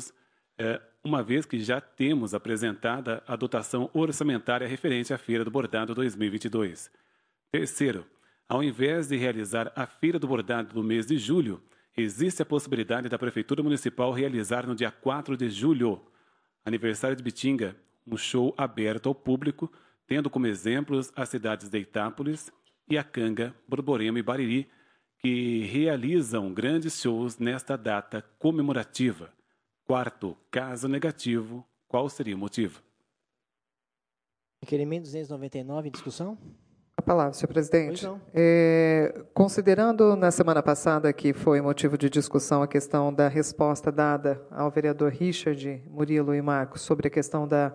já temos apresentada a dotação orçamentária referente à Feira do Bordado 2022. Terceiro, ao invés de realizar a Feira do Bordado no mês de julho, existe a possibilidade da Prefeitura Municipal realizar no dia 4 de julho, aniversário de Bitinga, um show aberto ao público, tendo como exemplos as cidades de Itápolis, Iacanga, Borborema e Bariri, que realizam grandes shows nesta data comemorativa. Quarto, caso negativo, qual seria o motivo? Requerimento 299 em discussão. A palavra, senhor presidente. Pois não. Considerando na semana passada que foi motivo de discussão a questão da resposta dada ao vereador Richard, Murilo e Marcos sobre a questão da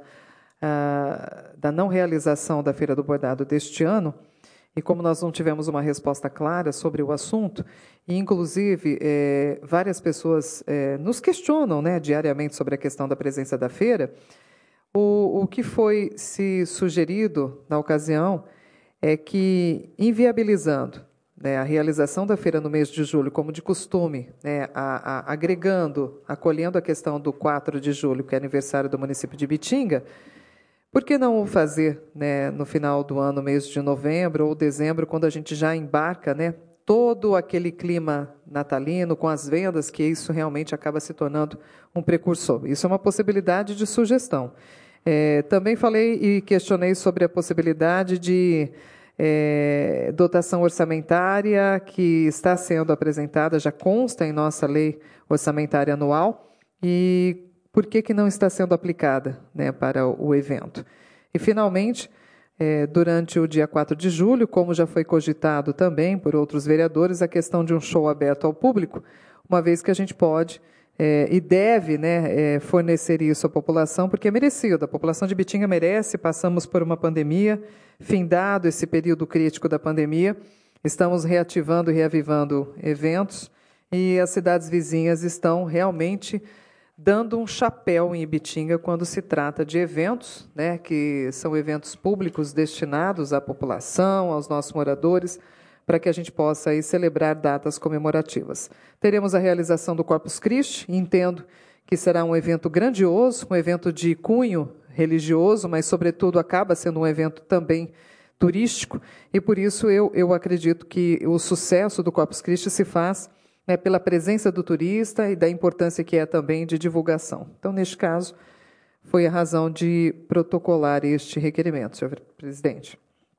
não realização da Feira do Bordado deste ano, e como nós não tivemos uma resposta clara sobre o assunto, e inclusive várias pessoas nos questionam, né, diariamente sobre a questão da presença da feira, o que foi se sugerido na ocasião é que, inviabilizando, né, a realização da feira no mês de julho, como de costume, né, agregando, acolhendo a questão do 4 de julho, que é aniversário do município de Ibitinga, por que não o fazer, né, no final do ano, mês de novembro ou dezembro, quando a gente já embarca, né, todo aquele clima natalino, com as vendas, que isso realmente acaba se tornando um precursor. Isso é uma possibilidade de sugestão. Também falei e questionei sobre a possibilidade de dotação orçamentária que está sendo apresentada, já consta em nossa lei orçamentária anual, e por que não está sendo aplicada, né, para o evento. E, finalmente, durante o dia 4 de julho, como já foi cogitado também por outros vereadores, a questão de um show aberto ao público, uma vez que a gente pode e deve, né, fornecer isso à população, porque é merecido. A população de Ibitinga merece. Passamos por uma pandemia, findado esse período crítico da pandemia, estamos reativando e reavivando eventos, e as cidades vizinhas estão realmente dando um chapéu em Ibitinga quando se trata de eventos, né, que são eventos públicos destinados à população, aos nossos moradores, para que a gente possa aí celebrar datas comemorativas. Teremos a realização do Corpus Christi, entendo que será um evento grandioso, um evento de cunho religioso, mas, sobretudo, acaba sendo um evento também turístico, e, por isso, eu acredito que o sucesso do Corpus Christi se faz, né, pela presença do turista e da importância que é também de divulgação. Então, neste caso, foi a razão de protocolar este requerimento, senhor presidente.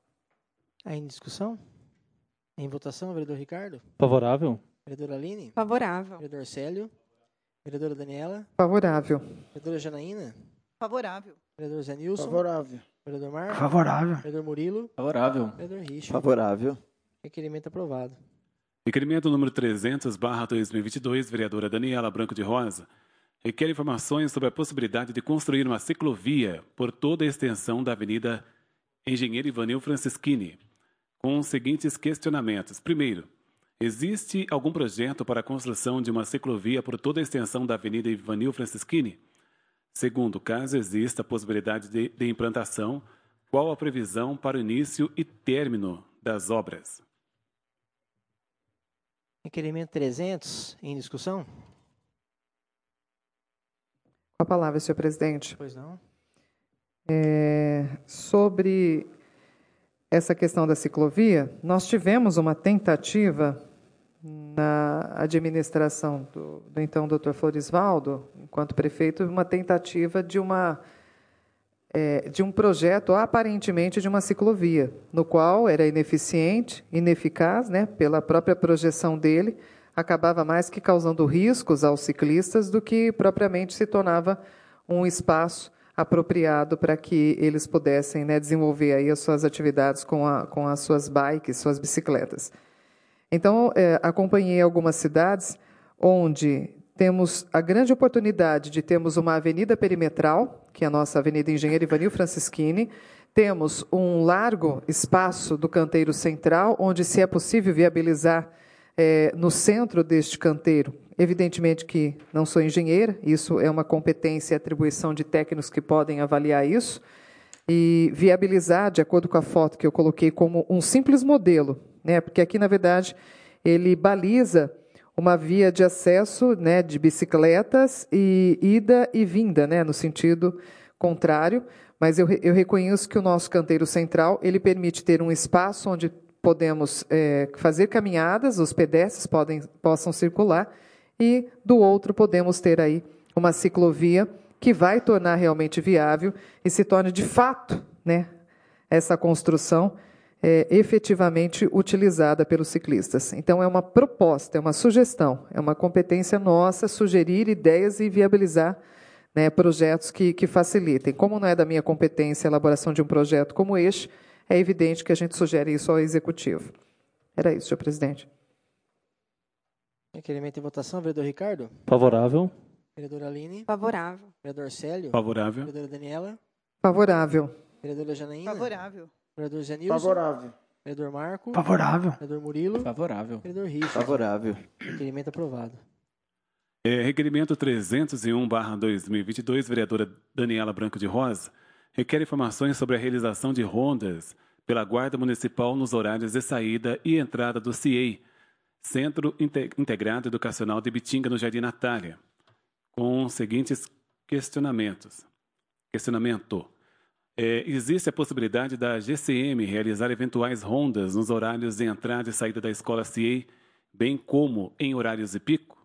Em discussão? Em votação, vereador Ricardo? Favorável. Vereadora Aline? Favorável. Vereador Célio? Vereadora Daniela? Favorável. Vereadora Janaína? Favorável. Vereador Zé Nilson? Favorável. Vereador Marcos? Favorável. Vereador Murilo? Favorável. Vereador Richard? Favorável. Requerimento aprovado. Requerimento número 300/2022, vereadora Daniela Branco de Rosa, requer informações sobre a possibilidade de construir uma ciclovia por toda a extensão da Avenida Engenheiro Ivanil Francischini, com os seguintes questionamentos. Primeiro, existe algum projeto para a construção de uma ciclovia por toda a extensão da Avenida Ivanil Francischini? Segundo, caso exista a possibilidade de implantação, qual a previsão para o início e término das obras? Requerimento 300, em discussão? Com a palavra, senhor presidente. Pois não. Sobre essa questão da ciclovia, nós tivemos uma tentativa na administração do então doutor Florisvaldo, enquanto prefeito, uma tentativa de um projeto, aparentemente, de uma ciclovia, no qual era ineficiente, ineficaz, né, pela própria projeção dele, acabava mais que causando riscos aos ciclistas do que propriamente se tornava um espaço apropriado para que eles pudessem, né, desenvolver aí as suas atividades com as suas bikes, suas bicicletas. Então, acompanhei algumas cidades onde temos a grande oportunidade de termos uma avenida perimetral, que é a nossa Avenida Engenheiro Ivanil Francischini, temos um largo espaço do canteiro central, onde se é possível viabilizar no centro deste canteiro. Evidentemente que não sou engenheira, isso é uma competência e atribuição de técnicos que podem avaliar isso, e viabilizar, de acordo com a foto que eu coloquei, como um simples modelo, né, porque aqui, na verdade, ele baliza uma via de acesso, né, de bicicletas e ida e vinda, né, no sentido contrário, mas eu reconheço que o nosso canteiro central ele permite ter um espaço onde podemos fazer caminhadas, os pedestres possam circular, e do outro podemos ter aí uma ciclovia que vai tornar realmente viável e se torne de fato, né, essa construção efetivamente utilizada pelos ciclistas. Então, é uma proposta, é uma sugestão, é uma competência nossa sugerir ideias e viabilizar, né, projetos que facilitem. Como não é da minha competência a elaboração de um projeto como este, é evidente que a gente sugere isso ao Executivo. Era isso, senhor presidente. Requerimento em votação, vereador Ricardo. Favorável. Vereadora Aline. Favorável. Vereador Célio. Favorável. Vereadora Daniela. Favorável. Vereadora Janaína. Favorável. Vereador Zé Nilson. Favorável. Vereador Marco. Favorável. Vereador Murilo. Favorável. Vereador Richard. Favorável. Requerimento aprovado. Requerimento 301/2022, vereadora Daniela Branco de Rosa, requer informações sobre a realização de rondas pela Guarda Municipal nos horários de saída e entrada do CIEI, Centro Integrado Educacional de Bitinga, no Jardim Natália, com os seguintes questionamentos. Questionamento. Existe a possibilidade da GCM realizar eventuais rondas nos horários de entrada e saída da escola CIEI, bem como em horários de pico?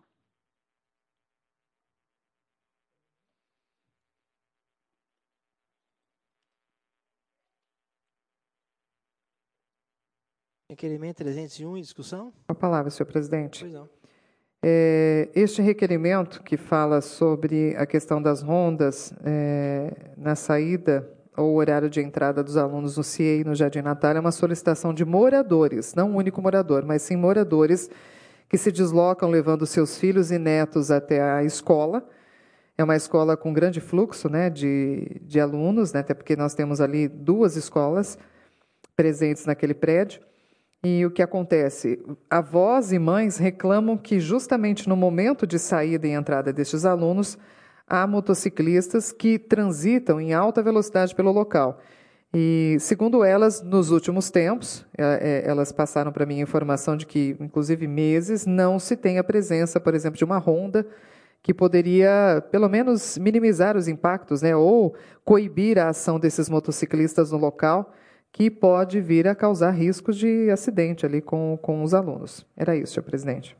Requerimento 301 em discussão? Com a palavra, senhor presidente. Pois não. Este requerimento que fala sobre a questão das rondas na saída ou horário de entrada dos alunos no CIEI no Jardim Natália é uma solicitação de moradores, não um único morador, mas sim moradores que se deslocam levando seus filhos e netos até a escola. É uma escola com grande fluxo, né, de alunos, né, até porque nós temos ali 2 escolas presentes naquele prédio. E o que acontece? Avós e mães reclamam que justamente no momento de saída e entrada destes alunos, há motociclistas que transitam em alta velocidade pelo local. E, segundo elas, nos últimos tempos, elas passaram para mim a informação de que, inclusive meses, não se tem a presença, por exemplo, de uma ronda que poderia, pelo menos, minimizar os impactos, né, ou coibir a ação desses motociclistas no local, que pode vir a causar riscos de acidente ali com os alunos. Era isso, senhor presidente.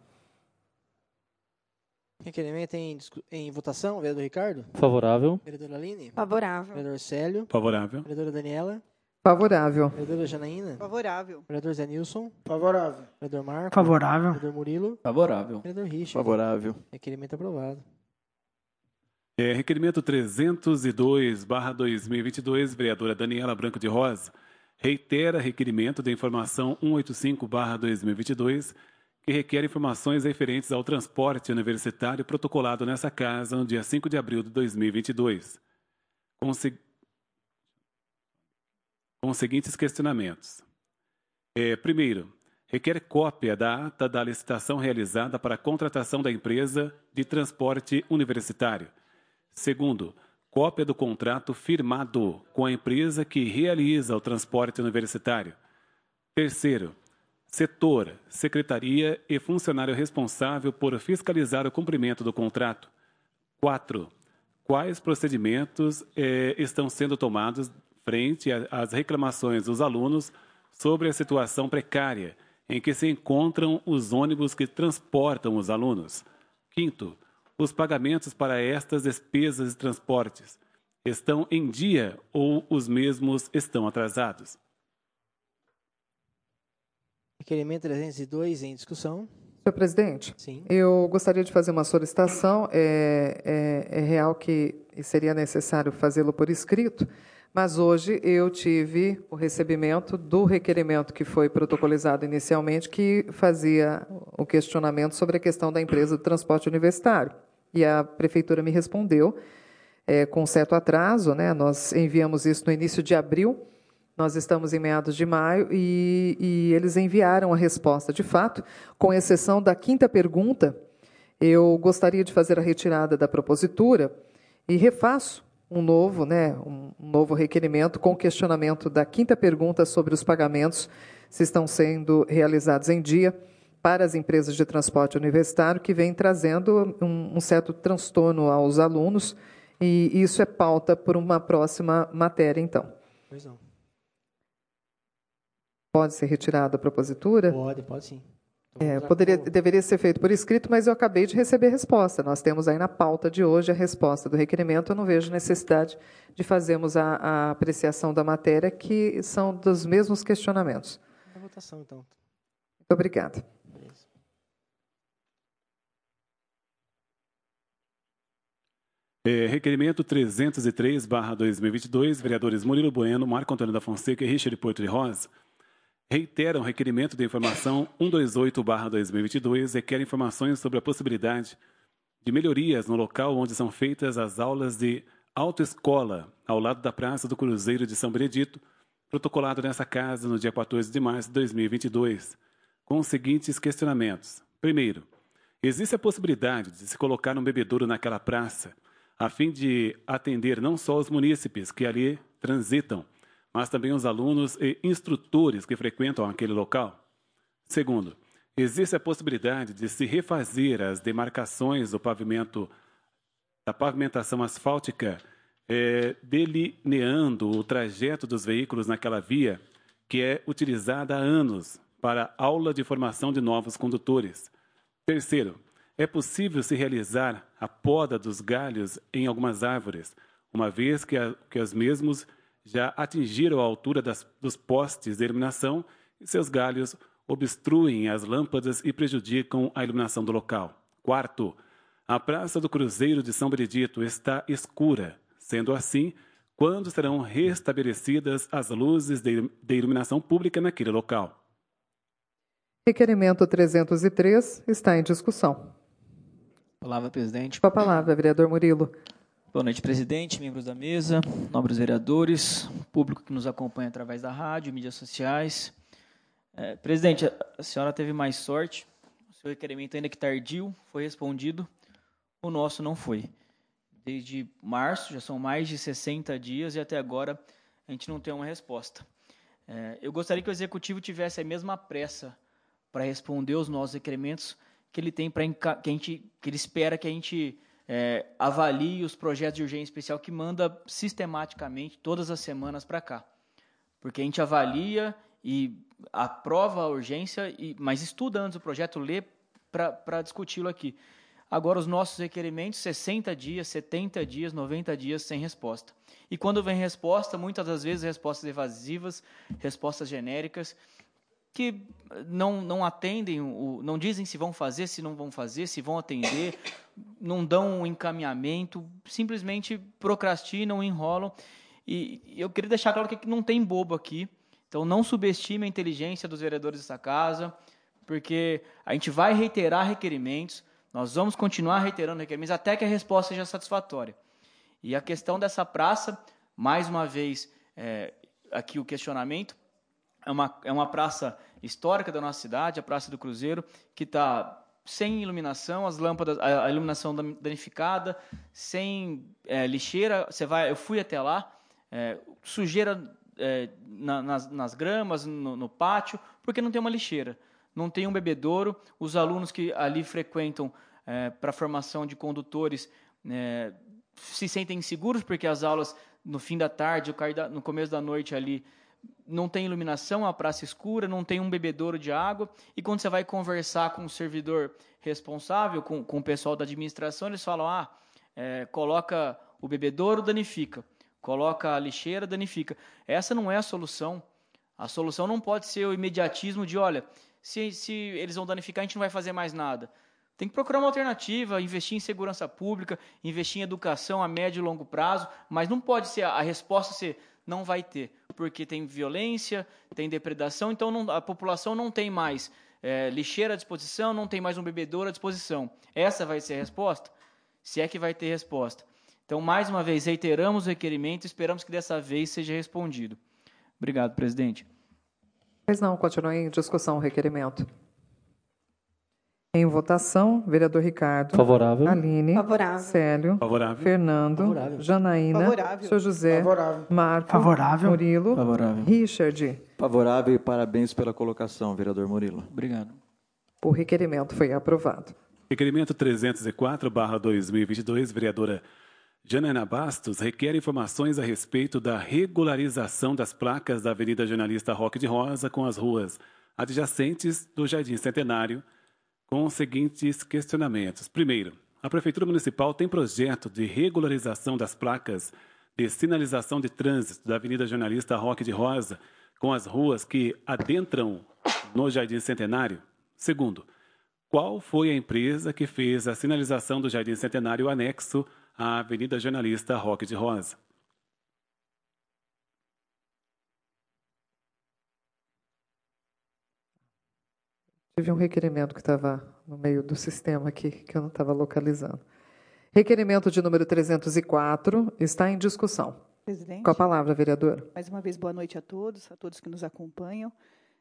Requerimento em votação, vereador Ricardo. Favorável. Vereadora Aline. Favorável. Vereador Célio. Favorável. Vereadora Daniela. Favorável. Vereadora Janaína. Favorável. Vereador Zé Nilson. Favorável. Vereador Marco. Favorável. Vereador Murilo. Favorável. Vereador Richard. Favorável. Requerimento aprovado. Requerimento 302/2022, vereadora Daniela Branco de Rosa, reitera requerimento de informação 185/2022, que requer informações referentes ao transporte universitário protocolado nessa casa no dia 5 de abril de 2022. Com os seguintes questionamentos. Primeiro, requer cópia da ata da licitação realizada para a contratação da empresa de transporte universitário. Segundo, cópia do contrato firmado com a empresa que realiza o transporte universitário. Terceiro, setor, secretaria e funcionário responsável por fiscalizar o cumprimento do contrato. 4. Quais procedimentos estão sendo tomados frente às reclamações dos alunos sobre a situação precária em que se encontram os ônibus que transportam os alunos? Quinto, os pagamentos para estas despesas de transportes estão em dia ou os mesmos estão atrasados? Requerimento 302 em discussão. Senhor presidente, Sim. eu gostaria de fazer uma solicitação. É real que seria necessário fazê-lo por escrito, mas hoje eu tive o recebimento do requerimento que foi protocolizado inicialmente, que fazia o questionamento sobre a questão da empresa de transporte universitário. E a prefeitura me respondeu com certo atraso, né? Nós enviamos isso no início de abril, nós estamos em meados de maio, e eles enviaram a resposta. De fato, com exceção da 5ª pergunta, eu gostaria de fazer a retirada da propositura e refaço um novo requerimento com questionamento da 5ª pergunta sobre os pagamentos, se estão sendo realizados em dia, para as empresas de transporte universitário, que vem trazendo um certo transtorno aos alunos, e isso é pauta por uma próxima matéria, então. Pois não. Pode ser retirada a propositura? Pode sim. Então, Deveria ser feito por escrito, mas eu acabei de receber a resposta. Nós temos aí na pauta de hoje a resposta do requerimento. Eu não vejo necessidade de fazermos a apreciação da matéria, que são dos mesmos questionamentos. A votação, então. Muito obrigada. Requerimento 303/2022, vereadores Murilo Bueno, Marco Antônio da Fonseca e Richard Porto de Rosa, reiteram o requerimento de informação 128/2022, requer informações sobre a possibilidade de melhorias no local onde são feitas as aulas de autoescola, ao lado da Praça do Cruzeiro de São Benedito, protocolado nessa casa no dia 14 de março de 2022, com os seguintes questionamentos. Primeiro, existe a possibilidade de se colocar um bebedouro naquela praça, a fim de atender não só os munícipes que ali transitam, mas também os alunos e instrutores que frequentam aquele local? Segundo, existe a possibilidade de se refazer as demarcações do pavimento, da pavimentação asfáltica, delineando o trajeto dos veículos naquela via que é utilizada há anos para aula de formação de novos condutores. Terceiro, é possível se realizar a poda dos galhos em algumas árvores, uma vez que os mesmos já atingiram a altura dos postes de iluminação e seus galhos obstruem as lâmpadas e prejudicam a iluminação do local. Quarto, a Praça do Cruzeiro de São Benedito está escura. Sendo assim, quando serão restabelecidas as luzes de iluminação pública naquele local? Requerimento 303 está em discussão. Palavra, presidente. Com a palavra, vereador Murilo. Boa noite, presidente, membros da mesa, nobres vereadores, público que nos acompanha através da rádio, mídias sociais. Presidente, a senhora teve mais sorte. O seu requerimento, ainda que tardio, foi respondido. O nosso não foi. Desde março, já são mais de 60 dias e até agora a gente não tem uma resposta. Eu gostaria que o Executivo tivesse a mesma pressa para responder os nossos requerimentos que ele tem que ele espera que a gente avalie os projetos de urgência especial que manda sistematicamente todas as semanas para cá. Porque a gente avalia e aprova a urgência, mas estuda antes o projeto, lê para discuti-lo aqui. Agora, os nossos requerimentos, 60 dias, 70 dias, 90 dias sem resposta. E quando vem resposta, muitas das vezes respostas evasivas, respostas genéricas, que não atendem, não dizem se vão fazer, se não vão fazer, se vão atender, não dão um encaminhamento, simplesmente procrastinam, enrolam. E eu queria deixar claro que não tem bobo aqui, então não subestime a inteligência dos vereadores dessa casa, porque a gente vai reiterar requerimentos, nós vamos continuar reiterando requerimentos até que a resposta seja satisfatória. E a questão dessa praça, mais uma vez, aqui o questionamento, é uma praça histórica da nossa cidade, a Praça do Cruzeiro, que está sem iluminação, as lâmpadas, a iluminação danificada, sem lixeira. Eu fui até lá, sujeira nas gramas, no pátio, porque não tem uma lixeira, não tem um bebedouro. Os alunos que ali frequentam para a formação de condutores se sentem inseguros, porque as aulas no fim da tarde, no começo da noite ali, não tem iluminação, a praça escura, não tem um bebedouro de água, e quando você vai conversar com o servidor responsável, com o pessoal da administração, eles falam, coloca o bebedouro, danifica, coloca a lixeira, danifica. Essa não é a solução. A solução não pode ser o imediatismo de, olha, se eles vão danificar, a gente não vai fazer mais nada. Tem que procurar uma alternativa, investir em segurança pública, investir em educação a médio e longo prazo, mas não pode ser a resposta ser não vai ter, porque tem violência, tem depredação, então a população não tem mais lixeira à disposição, não tem mais um bebedouro à disposição. Essa vai ser a resposta? Se é que vai ter resposta. Então, mais uma vez, reiteramos o requerimento e esperamos que dessa vez seja respondido. Obrigado, presidente. Pois não, continua em discussão o requerimento. Em votação, vereador Ricardo. Favorável. Aline. Favorável. Célio. Favorável. Fernando. Favorável. Janaína. Favorável. Seu José. Favorável. Marco. Favorável. Murilo. Favorável. Richard. Favorável e parabéns pela colocação, vereador Murilo. Obrigado. O requerimento foi aprovado. Requerimento 304/2022, vereadora Janaína Bastos, requer informações a respeito da regularização das placas da Avenida Jornalista Roque de Rosa com as ruas adjacentes do Jardim Centenário, com os seguintes questionamentos. Primeiro, a Prefeitura Municipal tem projeto de regularização das placas de sinalização de trânsito da Avenida Jornalista Roque de Rosa com as ruas que adentram no Jardim Centenário? Segundo, qual foi a empresa que fez a sinalização do Jardim Centenário anexo a Avenida Jornalista Roque de Rosa. Tive um requerimento que estava no meio do sistema aqui, que eu não estava localizando. Requerimento de número 304 está em discussão. Presidente. Com a palavra, vereador. Mais uma vez, boa noite a todos que nos acompanham.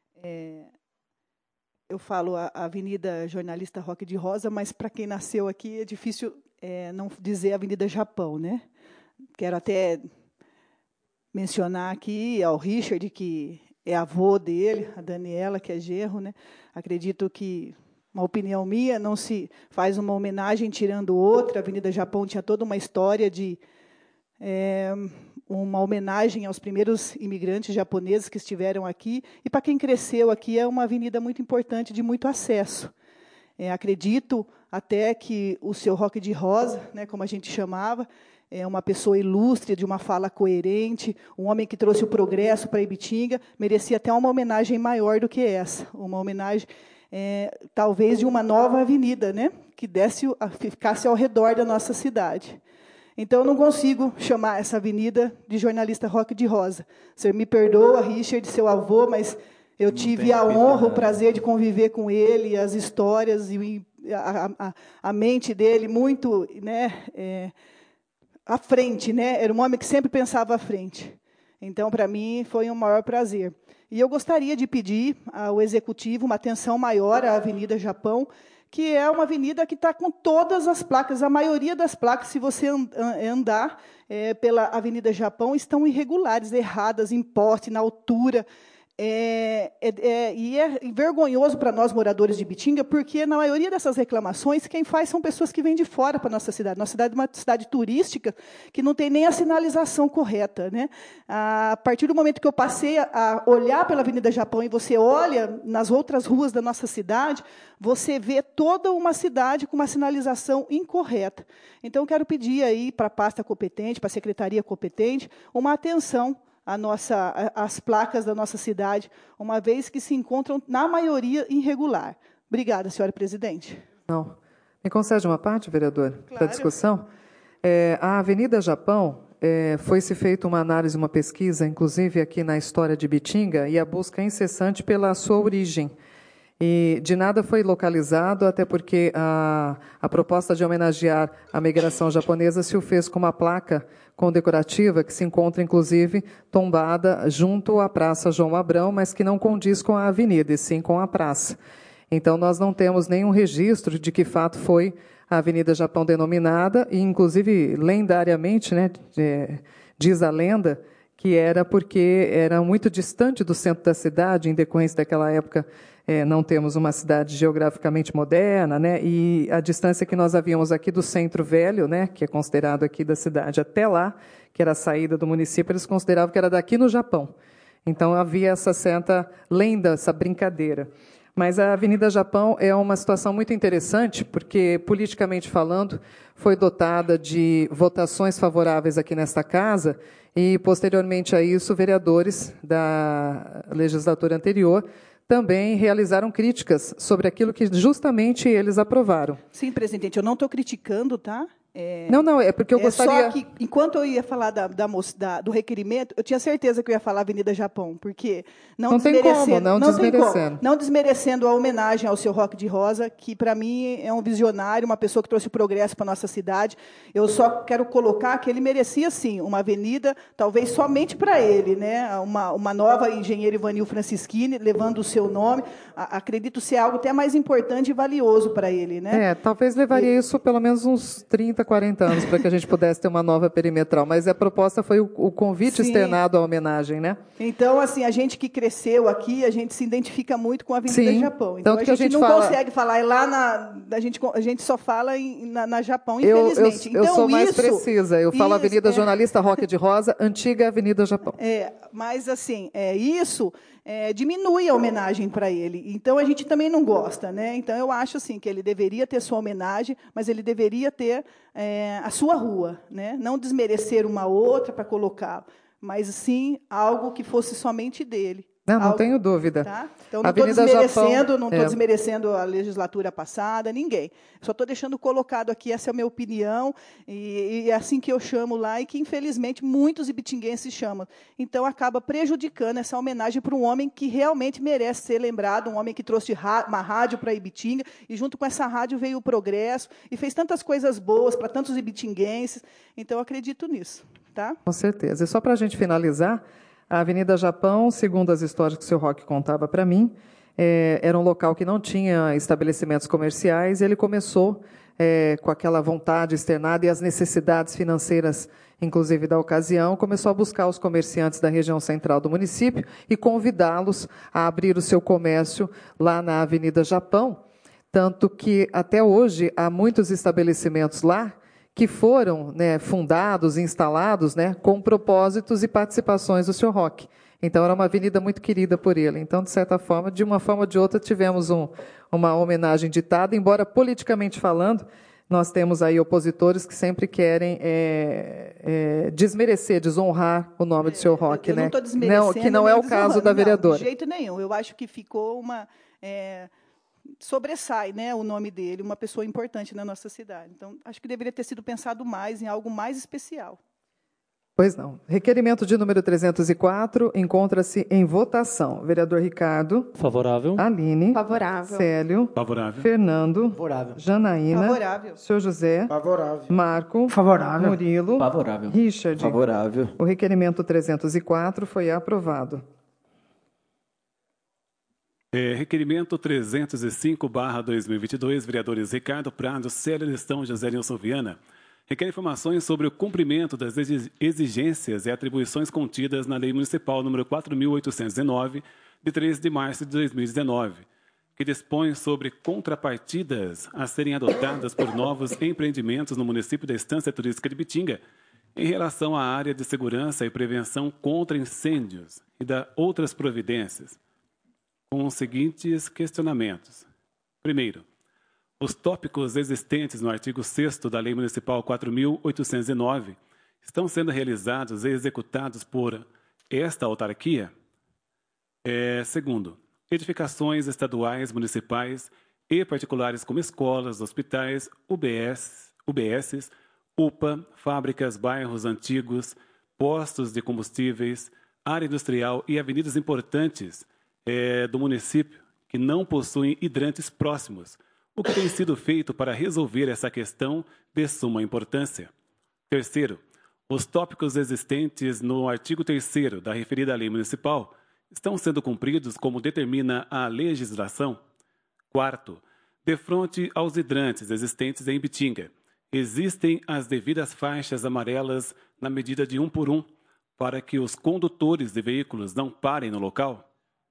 Eu falo a Avenida Jornalista Roque de Rosa, mas para quem nasceu aqui é difícil não dizer Avenida Japão, né? Quero até mencionar aqui ao Richard, que é avô dele, a Daniela, que é genro, né? Acredito que, uma opinião minha, não se faz uma homenagem tirando outra. A Avenida Japão tinha toda uma história de uma homenagem aos primeiros imigrantes japoneses que estiveram aqui. E, para quem cresceu aqui, é uma avenida muito importante, de muito acesso. Acredito até que o seu Roque de Rosa, né, como a gente chamava, é uma pessoa ilustre, de uma fala coerente, um homem que trouxe o progresso para Ibitinga, merecia até uma homenagem maior do que essa, uma homenagem, talvez, de uma nova avenida, né, que ficasse ao redor da nossa cidade. Então, eu não consigo chamar essa avenida de Jornalista Roque de Rosa. Você me perdoa, Richard, seu avô, mas eu tive a honra, o prazer de conviver com ele, as histórias e a mente dele muito, né, à frente, né? Era um homem que sempre pensava à frente. Então, para mim, foi um maior prazer. E eu gostaria de pedir ao Executivo uma atenção maior à Avenida Japão, que é uma avenida que está com todas as placas. A maioria das placas, se você andar pela Avenida Japão, estão irregulares, erradas, em poste, na altura. E é vergonhoso para nós, moradores de Ibitinga, porque, na maioria dessas reclamações, quem faz são pessoas que vêm de fora para a nossa cidade. Nossa cidade é uma cidade turística que não tem nem a sinalização correta, né? A partir do momento que eu passei a olhar pela Avenida Japão e você olha nas outras ruas da nossa cidade, você vê toda uma cidade com uma sinalização incorreta. Então, eu quero pedir aí para a pasta competente, para a secretaria competente, uma atenção as placas da nossa cidade, uma vez que se encontram, na maioria, irregular. Obrigada, senhora presidente. Não. Me concede uma parte, vereador, Claro. para a discussão? A Avenida Japão, foi-se feita uma análise, uma pesquisa, inclusive aqui na história de Ibitinga, e a busca incessante pela sua origem. E de nada foi localizado, até porque a proposta de homenagear a migração japonesa se o fez com uma placa condecorativa que se encontra, inclusive, tombada junto à Praça João Abrão, mas que não condiz com a avenida, e sim com a praça. Então, nós não temos nenhum registro de que fato foi a Avenida Japão denominada, e, inclusive, lendariamente, né, diz a lenda, que era porque era muito distante do centro da cidade, em decorrência daquela época, não temos uma cidade geograficamente moderna, né, e a distância que nós havíamos aqui do Centro Velho, né, que é considerado aqui da cidade, até lá, que era a saída do município, eles consideravam que era daqui no Japão. Então, havia essa certa lenda, essa brincadeira. Mas a Avenida Japão é uma situação muito interessante, porque, politicamente falando, foi dotada de votações favoráveis aqui nesta casa, e, posteriormente a isso, vereadores da legislatura anterior também realizaram críticas sobre aquilo que justamente eles aprovaram. Sim, presidente, eu não estou criticando, tá? Não, é porque eu gostaria... Só que, enquanto eu ia falar do requerimento, eu tinha certeza que eu ia falar Avenida Japão, porque não tem como, não desmerecendo. Não desmerecendo a homenagem ao seu Roque de Rosa, que, para mim, é um visionário, uma pessoa que trouxe o progresso para a nossa cidade. Eu só quero colocar que ele merecia, sim, uma avenida, talvez somente para ele, né? Uma nova engenheira Ivanil Francischini, levando o seu nome. Acredito ser algo até mais importante e valioso para ele, né? Talvez levaria isso pelo menos uns 30, 40 anos para que a gente pudesse ter uma nova perimetral, mas a proposta foi o convite externado à homenagem, né? Então, assim, a gente que cresceu aqui, a gente se identifica muito com a Avenida Japão. Então, tanto a gente não consegue falar, a gente só fala na Japão, infelizmente. Eu sou mais precisa, eu falo Avenida Jornalista Roque de Rosa, antiga Avenida Japão. Mas, assim, isso diminui a homenagem para ele. Então, a gente também não gosta, né? Então, eu acho, assim, que ele deveria ter sua homenagem, mas ele deveria ter a sua rua, né? Não desmerecer uma outra para colocá-lo, mas, sim, algo que fosse somente dele. Não tenho dúvida. Tá? Então, não estou desmerecendo, desmerecendo a legislatura passada, ninguém. Só estou deixando colocado aqui, essa é a minha opinião, e é assim que eu chamo lá, e que, infelizmente, muitos ibitinguenses chamam. Então, acaba prejudicando essa homenagem para um homem que realmente merece ser lembrado, um homem que trouxe uma rádio para Ibitinga, e junto com essa rádio veio o progresso, e fez tantas coisas boas para tantos ibitinguenses. Então, eu acredito nisso. Tá? Com certeza. E só para a gente finalizar, a Avenida Japão, segundo as histórias que o Sr. Roque contava para mim, era um local que não tinha estabelecimentos comerciais, e ele começou com aquela vontade externada e as necessidades financeiras, inclusive da ocasião, começou a buscar os comerciantes da região central do município e convidá-los a abrir o seu comércio lá na Avenida Japão, tanto que até hoje há muitos estabelecimentos lá que foram fundados, instalados com propósitos e participações do Sr. Roque. Então, era uma avenida muito querida por ele. Então, de certa forma, de uma forma ou de outra, tivemos uma homenagem ditada, embora, politicamente falando, nós temos aí opositores que sempre querem desmerecer, desonrar o nome do Sr. Roque. Eu não estou desmerecendo, que não é o caso da vereadora. De jeito nenhum. Eu acho que ficou sobressai, o nome dele, uma pessoa importante na nossa cidade. Então, acho que deveria ter sido pensado mais em algo mais especial. Pois não. Requerimento de número 304 encontra-se em votação. Vereador Ricardo. Favorável. Aline. Favorável. Célio. Favorável. Fernando. Favorável. Janaína. Favorável. Senhor José. Favorável. Marco. Favorável. Murilo. Favorável. Richard. Favorável. O requerimento 304 foi aprovado. Requerimento 305/2022, vereadores Ricardo Prado, Célio Listão, José Nilson Viana. Requer informações sobre o cumprimento das exigências e atribuições contidas na Lei Municipal número 4.819, de 13 de março de 2019, que dispõe sobre contrapartidas a serem adotadas por novos empreendimentos no município da Estância Turística de Ibitinga, em relação à área de segurança e prevenção contra incêndios e da outras providências, com os seguintes questionamentos. Primeiro, os tópicos existentes no artigo 6º da Lei Municipal 4.809 estão sendo realizados e executados por esta autarquia? Segundo, edificações estaduais, municipais e particulares como escolas, hospitais, UBSs, UPA, fábricas, bairros antigos, postos de combustíveis, área industrial e avenidas importantes do município que não possuem hidrantes próximos, o que tem sido feito para resolver essa questão de suma importância. Terceiro, os tópicos existentes no artigo 3º da referida lei municipal estão sendo cumpridos como determina a legislação? Quarto, defronte aos hidrantes existentes em Ibitinga, existem as devidas faixas amarelas na medida de 1 por 1 para que os condutores de veículos não parem no local?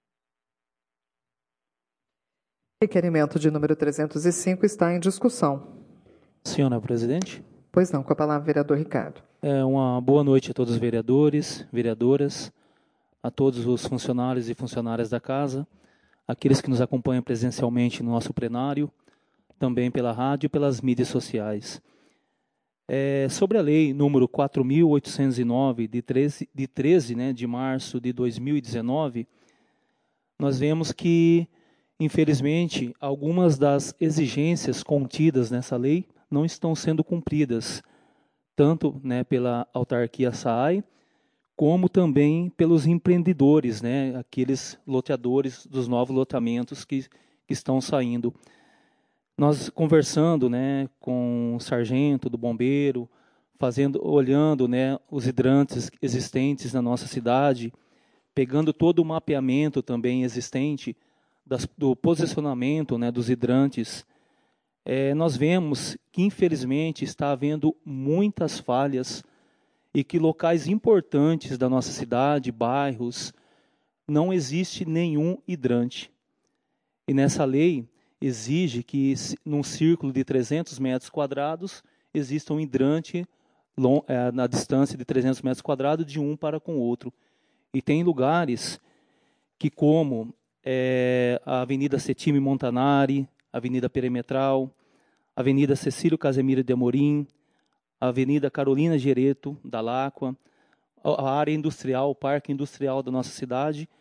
Requerimento de número 305 está em discussão. Senhora presidente. Pois não, com a palavra, vereador Ricardo. Uma boa noite a todos os vereadores, vereadoras, a todos os funcionários e funcionárias da casa, aqueles que nos acompanham presencialmente no nosso plenário, também pela rádio e pelas mídias sociais. Sobre a lei número 4.809, de 13 de março de 2019, nós vemos que, infelizmente, algumas das exigências contidas nessa lei não estão sendo cumpridas, tanto pela autarquia SAAI, como também pelos empreendedores, aqueles loteadores dos novos lotamentos que estão saindo. Nós conversando com o sargento do bombeiro, olhando os hidrantes existentes na nossa cidade, pegando todo o mapeamento também existente do posicionamento dos hidrantes, nós vemos que, infelizmente, está havendo muitas falhas e que locais importantes da nossa cidade, bairros, não existe nenhum hidrante. E nessa lei exige que, num círculo de 300 metros quadrados, exista um hidrante na distância de 300 metros quadrados de um para com o outro. E tem lugares que, como a Avenida Setime Montanari, Avenida Perimetral, Avenida Cecílio Casemiro de Amorim, a Avenida Carolina Gereto, da Láqua, a área industrial, o parque industrial da nossa cidade,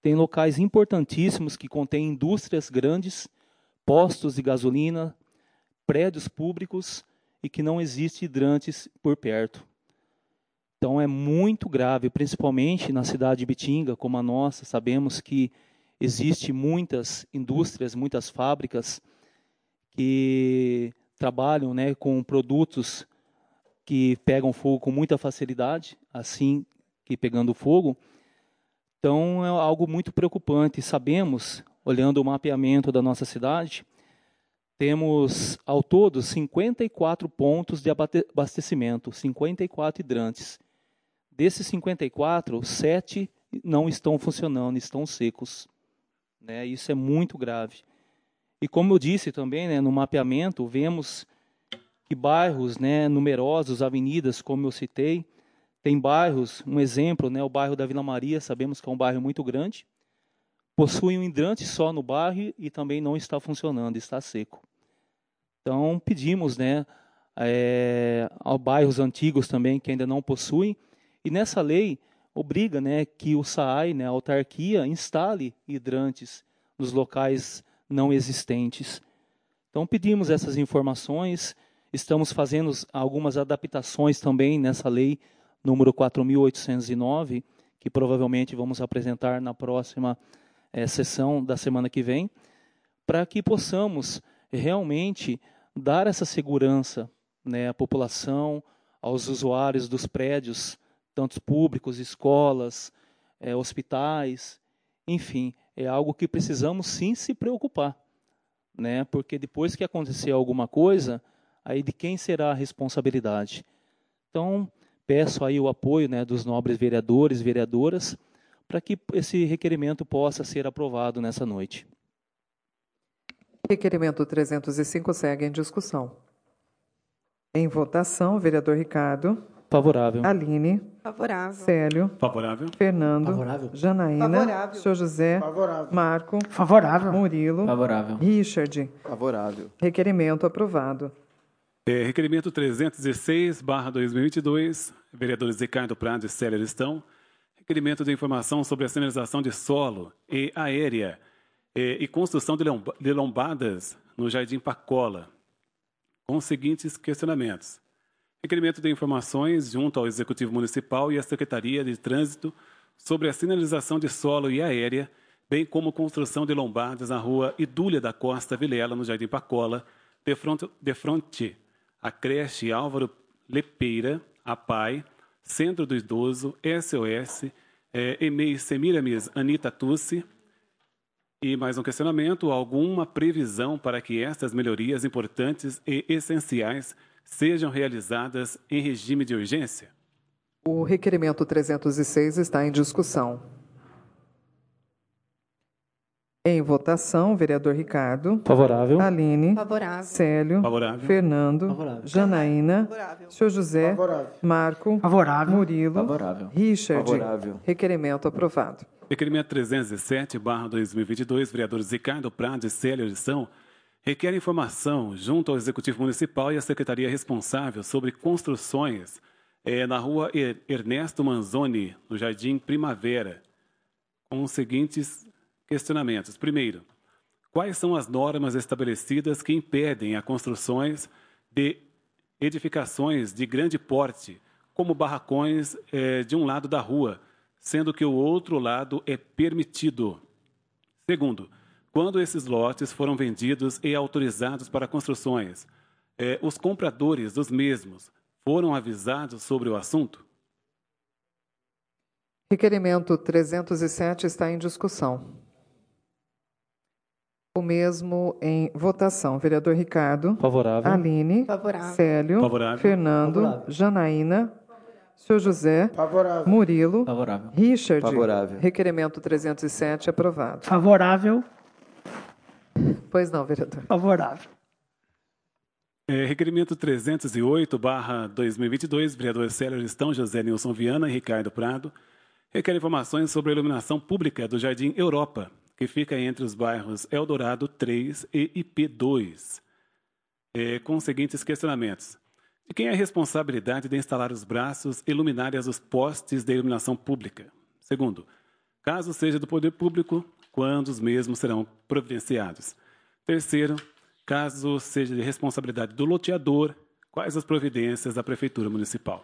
tem locais importantíssimos que contêm indústrias grandes, postos de gasolina, prédios públicos e que não existe hidrantes por perto. Então é muito grave, principalmente na cidade de Bitinga, como a nossa. Sabemos que existe muitas indústrias, muitas fábricas que trabalham, né, com produtos que pegam fogo com muita facilidade, assim que pegando fogo. Então é algo muito preocupante. Sabemos, olhando o mapeamento da nossa cidade, temos ao todo 54 pontos de abastecimento, 54 hidrantes. Desses 54, 7 não estão funcionando, estão secos. Né? Isso é muito grave. E como eu disse também, né, no mapeamento, vemos que bairros, né, numerosos, avenidas, como eu citei, tem bairros, um exemplo, né, o bairro da Vila Maria, sabemos que é um bairro muito grande, possui um hidrante só no bairro e também não está funcionando, está seco. Então pedimos, né, a bairros antigos também que ainda não possuem, e nessa lei obriga, né, que o SAAI, né, a autarquia, instale hidrantes nos locais não existentes. Então pedimos essas informações, estamos fazendo algumas adaptações também nessa lei número 4.809, que provavelmente vamos apresentar na próxima sessão da semana que vem, para que possamos realmente dar essa segurança, né, à população, aos usuários dos prédios, tanto públicos, escolas, hospitais, enfim, é algo que precisamos sim se preocupar, né, porque depois que acontecer alguma coisa, aí de quem será a responsabilidade? Então, peço aí o apoio, né, dos nobres vereadores e vereadoras, para que esse requerimento possa ser aprovado nessa noite. Requerimento 305 segue em discussão. Em votação, vereador Ricardo. Favorável. Aline. Favorável. Célio. Favorável. Fernando. Favorável. Janaína. Favorável. Senhor José. Favorável. Marco. Favorável. Murilo. Favorável. Richard. Favorável. Requerimento aprovado. Requerimento 316/2022, vereadores Ricardo Prado e Célia Aristão. Requerimento de informação sobre a sinalização de solo e aérea e construção de lombadas no Jardim Pacola, com os seguintes questionamentos. Requerimento de informações junto ao Executivo Municipal e à Secretaria de Trânsito sobre a sinalização de solo e aérea, bem como construção de lombadas na rua Idúlia da Costa Vilela, no Jardim Pacola, de frente à creche Álvaro Lepeira, APAI, Centro do Idoso, SOS, EMEI Semiramis Anita Tussi. E mais um questionamento: alguma previsão para que estas melhorias importantes e essenciais sejam realizadas em regime de urgência? O requerimento 306 está em discussão. Em votação, vereador Ricardo. Favorável. Aline. Favorável. Célio. Favorável. Fernando. Favorável. Janaína. Favorável. Senhor José. Favorável. Marco. Favorável. Murilo. Favorável. Richard. Favorável. Requerimento aprovado. Requerimento 307/2022, vereadores Ricardo Prado e Célia Aristão, requer informação junto ao Executivo Municipal e à Secretaria responsável sobre construções na rua Ernesto Manzoni, no Jardim Primavera, com os seguintes questionamentos. Primeiro, quais são as normas estabelecidas que impedem a construções de edificações de grande porte, como barracões de um lado da rua, sendo que o outro lado é permitido? Segundo, quando esses lotes foram vendidos e autorizados para construções, os compradores dos mesmos foram avisados sobre o assunto? Requerimento 307 está em discussão. O mesmo em votação. Vereador Ricardo. Favorável. Aline. Favorável. Célio. Favorável. Fernando. Favorável. Janaína. Senhor José. Favorável. Murilo. Favorável. Richard. Favorável. Requerimento 307 aprovado. Favorável. Pois não, vereador. Favorável. Requerimento 308/2022, vereadores Célia Aristão, José Nilson Viana e Ricardo Prado, requer informações sobre a iluminação pública do Jardim Europa, que fica entre os bairros Eldorado 3 e IP2, com os seguintes questionamentos. De quem é a responsabilidade de instalar os braços e luminárias dos postes de iluminação pública? Segundo, caso seja do poder público, quando os mesmos serão providenciados. Terceiro, caso seja de responsabilidade do loteador, quais as providências da Prefeitura Municipal.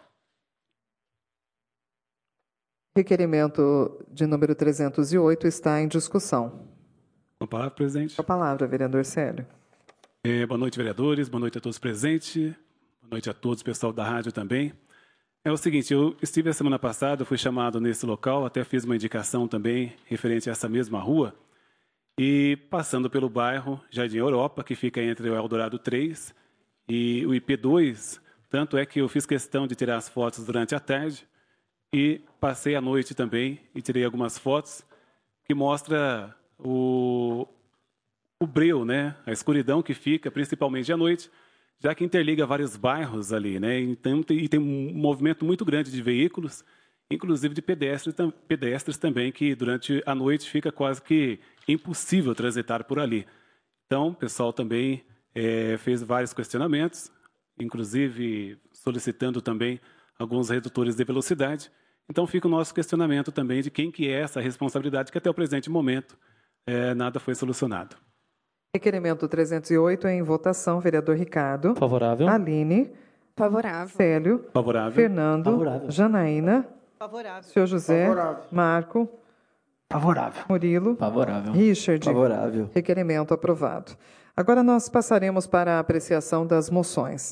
Requerimento de número 308 está em discussão. Com a palavra, presidente. Com a palavra, vereador Célio. Boa noite, vereadores. Boa noite a todos presentes. Boa noite a todos, pessoal da rádio também. É o seguinte, eu estive a semana passada, fui chamado nesse local, até fiz uma indicação também referente a essa mesma rua, e passando pelo bairro Jardim Europa, que fica entre o Eldorado 3 e o IP2, tanto é que eu fiz questão de tirar as fotos durante a tarde e passei a noite também e tirei algumas fotos que mostra o breu, né? A escuridão que fica, principalmente à noite, já que interliga vários bairros ali, né? Então, e tem um movimento muito grande de veículos, inclusive de pedestres também, que durante a noite fica quase que impossível transitar por ali. Então, o pessoal também fez vários questionamentos, inclusive solicitando também alguns redutores de velocidade. Então, fica o nosso questionamento também de quem que é essa responsabilidade, que até o presente momento nada foi solucionado. Requerimento 308 em votação. Vereador Ricardo. Favorável. Aline. Favorável. Célio. Favorável. Fernando. Favorável. Janaína. Favorável. Senhor José. Favorável. Marco. Favorável. Murilo. Favorável. Richard. Favorável. Requerimento aprovado. Agora nós passaremos para a apreciação das moções.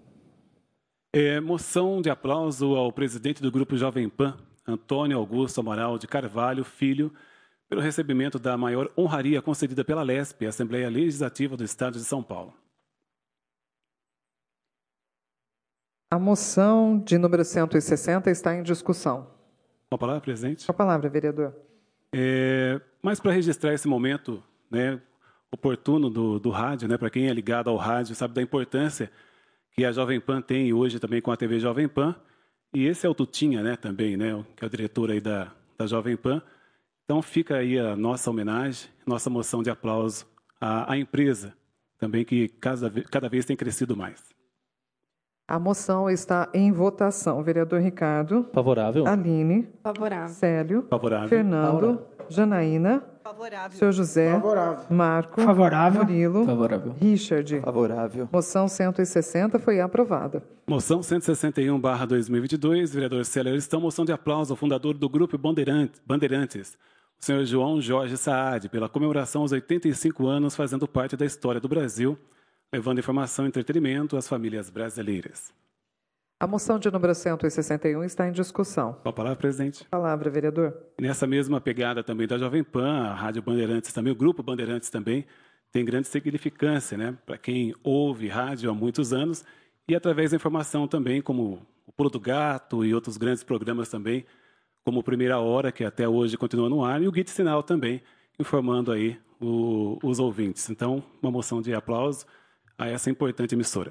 Moção de aplauso ao presidente do Grupo Jovem Pan, Antônio Augusto Amaral de Carvalho Filho, pelo recebimento da maior honraria concedida pela LESP, Assembleia Legislativa do Estado de São Paulo. A moção de número 160 está em discussão. Com a palavra, presidente. Com a palavra, vereador. Mas para registrar esse momento, né, oportuno do rádio, né, para quem é ligado ao rádio, sabe da importância que a Jovem Pan tem hoje também com a TV Jovem Pan, e esse é o Tutinha, né, também, né, que é o diretor aí da Jovem Pan. Então fica aí a nossa homenagem, nossa moção de aplauso à empresa, também que cada vez tem crescido mais. A moção está em votação. Vereador Ricardo. Favorável. Aline. Favorável. Célio. Favorável. Fernando. Janaína. Favorável. Senhor José. Favorável. Marco. Favorável. Murilo. Favorável. Richard. Favorável. Moção 160 foi aprovada. Moção 161/2022, vereador Célio Aristão, moção de aplauso ao fundador do Grupo Bandeirantes, o senhor João Jorge Saad, pela comemoração aos 85 anos, fazendo parte da história do Brasil, levando informação e entretenimento às famílias brasileiras. A moção de número 161 está em discussão. Com a palavra, presidente. Palavra, vereador. Nessa mesma pegada também da Jovem Pan, a Rádio Bandeirantes também, o Grupo Bandeirantes também, tem grande significância, né, para quem ouve rádio há muitos anos e através da informação também, como o Pulo do Gato e outros grandes programas também, como o Primeira Hora, que até hoje continua no ar, e o Guide Sinal também, informando aí os ouvintes. Então, uma moção de aplauso a essa importante emissora.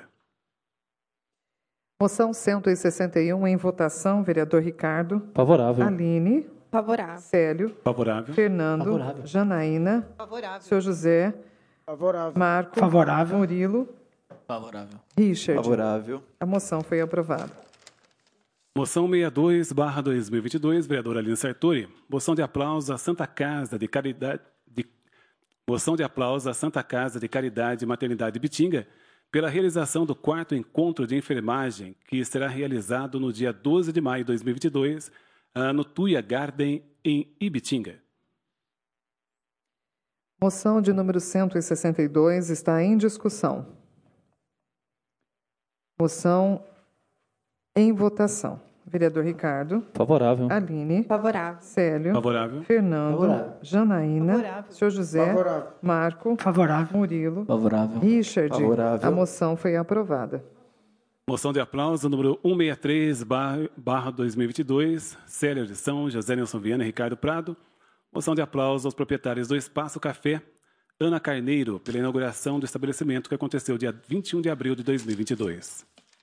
Moção 161 em votação. Vereador Ricardo. Favorável. Aline. Favorável. Célio. Favorável. Fernando. Favorável. Janaína. Favorável. Senhor José. Favorável. Marco. Favorável. Murilo. Favorável. Richard. Favorável. A moção foi aprovada. Moção 62/2022, vereador Aline Sartori. Moção de aplauso à Santa Casa de Caridade. Moção de aplauso à Santa Casa de Caridade e Maternidade Bitinga pela realização do 4º encontro de enfermagem, que será realizado no dia 12 de maio de 2022, no Tuia Garden, em Ibitinga. Moção de número 162 está em discussão. Moção em votação. Vereador Ricardo. Favorável. Aline. Favorável. Célio. Favorável. Fernando. Favorável. Janaína. Favorável. Senhor José. Favorável. Marco. Favorável. Murilo. Favorável. Richard. Favorável. A moção foi aprovada. Moção de aplauso número 163/2022, Célio Aristão, José Nelson Viana e Ricardo Prado. Moção de aplauso aos proprietários do Espaço Café, Ana Carneiro, pela inauguração do estabelecimento que aconteceu dia 21 de abril de 2022.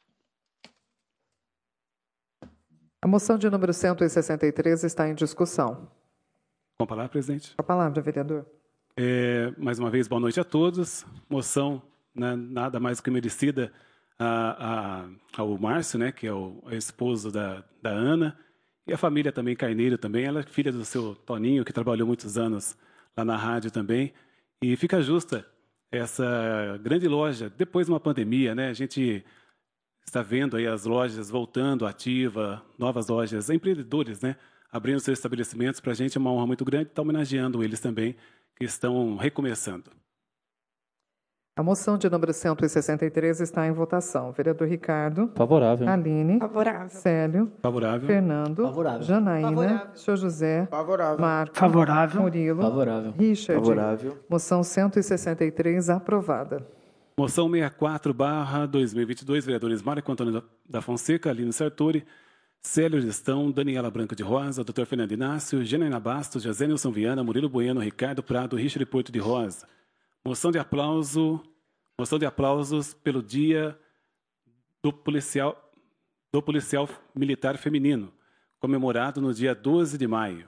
A moção de número 163 está em discussão. Com a palavra, presidente. Com a palavra, vereador. Mais uma vez, boa noite a todos. Moção, né, nada mais que merecida ao Márcio, né, que é o esposo da Ana, E a família também, Carneiro também, ela é filha do seu Toninho, que trabalhou muitos anos lá na rádio também. E fica justa essa grande loja, depois de uma pandemia, né? A gente está vendo aí as lojas voltando ativa, novas lojas, empreendedores, né? Abrindo seus estabelecimentos. Para a gente é uma honra muito grande estar homenageando eles também, que estão recomeçando. A moção de número 163 está em votação. Vereador Ricardo. Favorável. Aline. Favorável. Célio. Favorável. Fernando. Favorável. Janaína. Favorável. Senhor José. Favorável. Marco. Favorável. Murilo. Favorável. Richard. Favorável. Moção 163 aprovada. Moção 64/2022, vereadores Marco Antônio da Fonseca, Aline Sartori, Célio Gestão, Daniela Branco de Rosa, Dr. Fernando Inácio, Janaína Bastos, José Nilson Viana, Murilo Bueno, Ricardo Prado, Richard Porto de Rosa. Moção de aplausos pelo Dia do Policial Militar Feminino, comemorado no dia 12 de maio.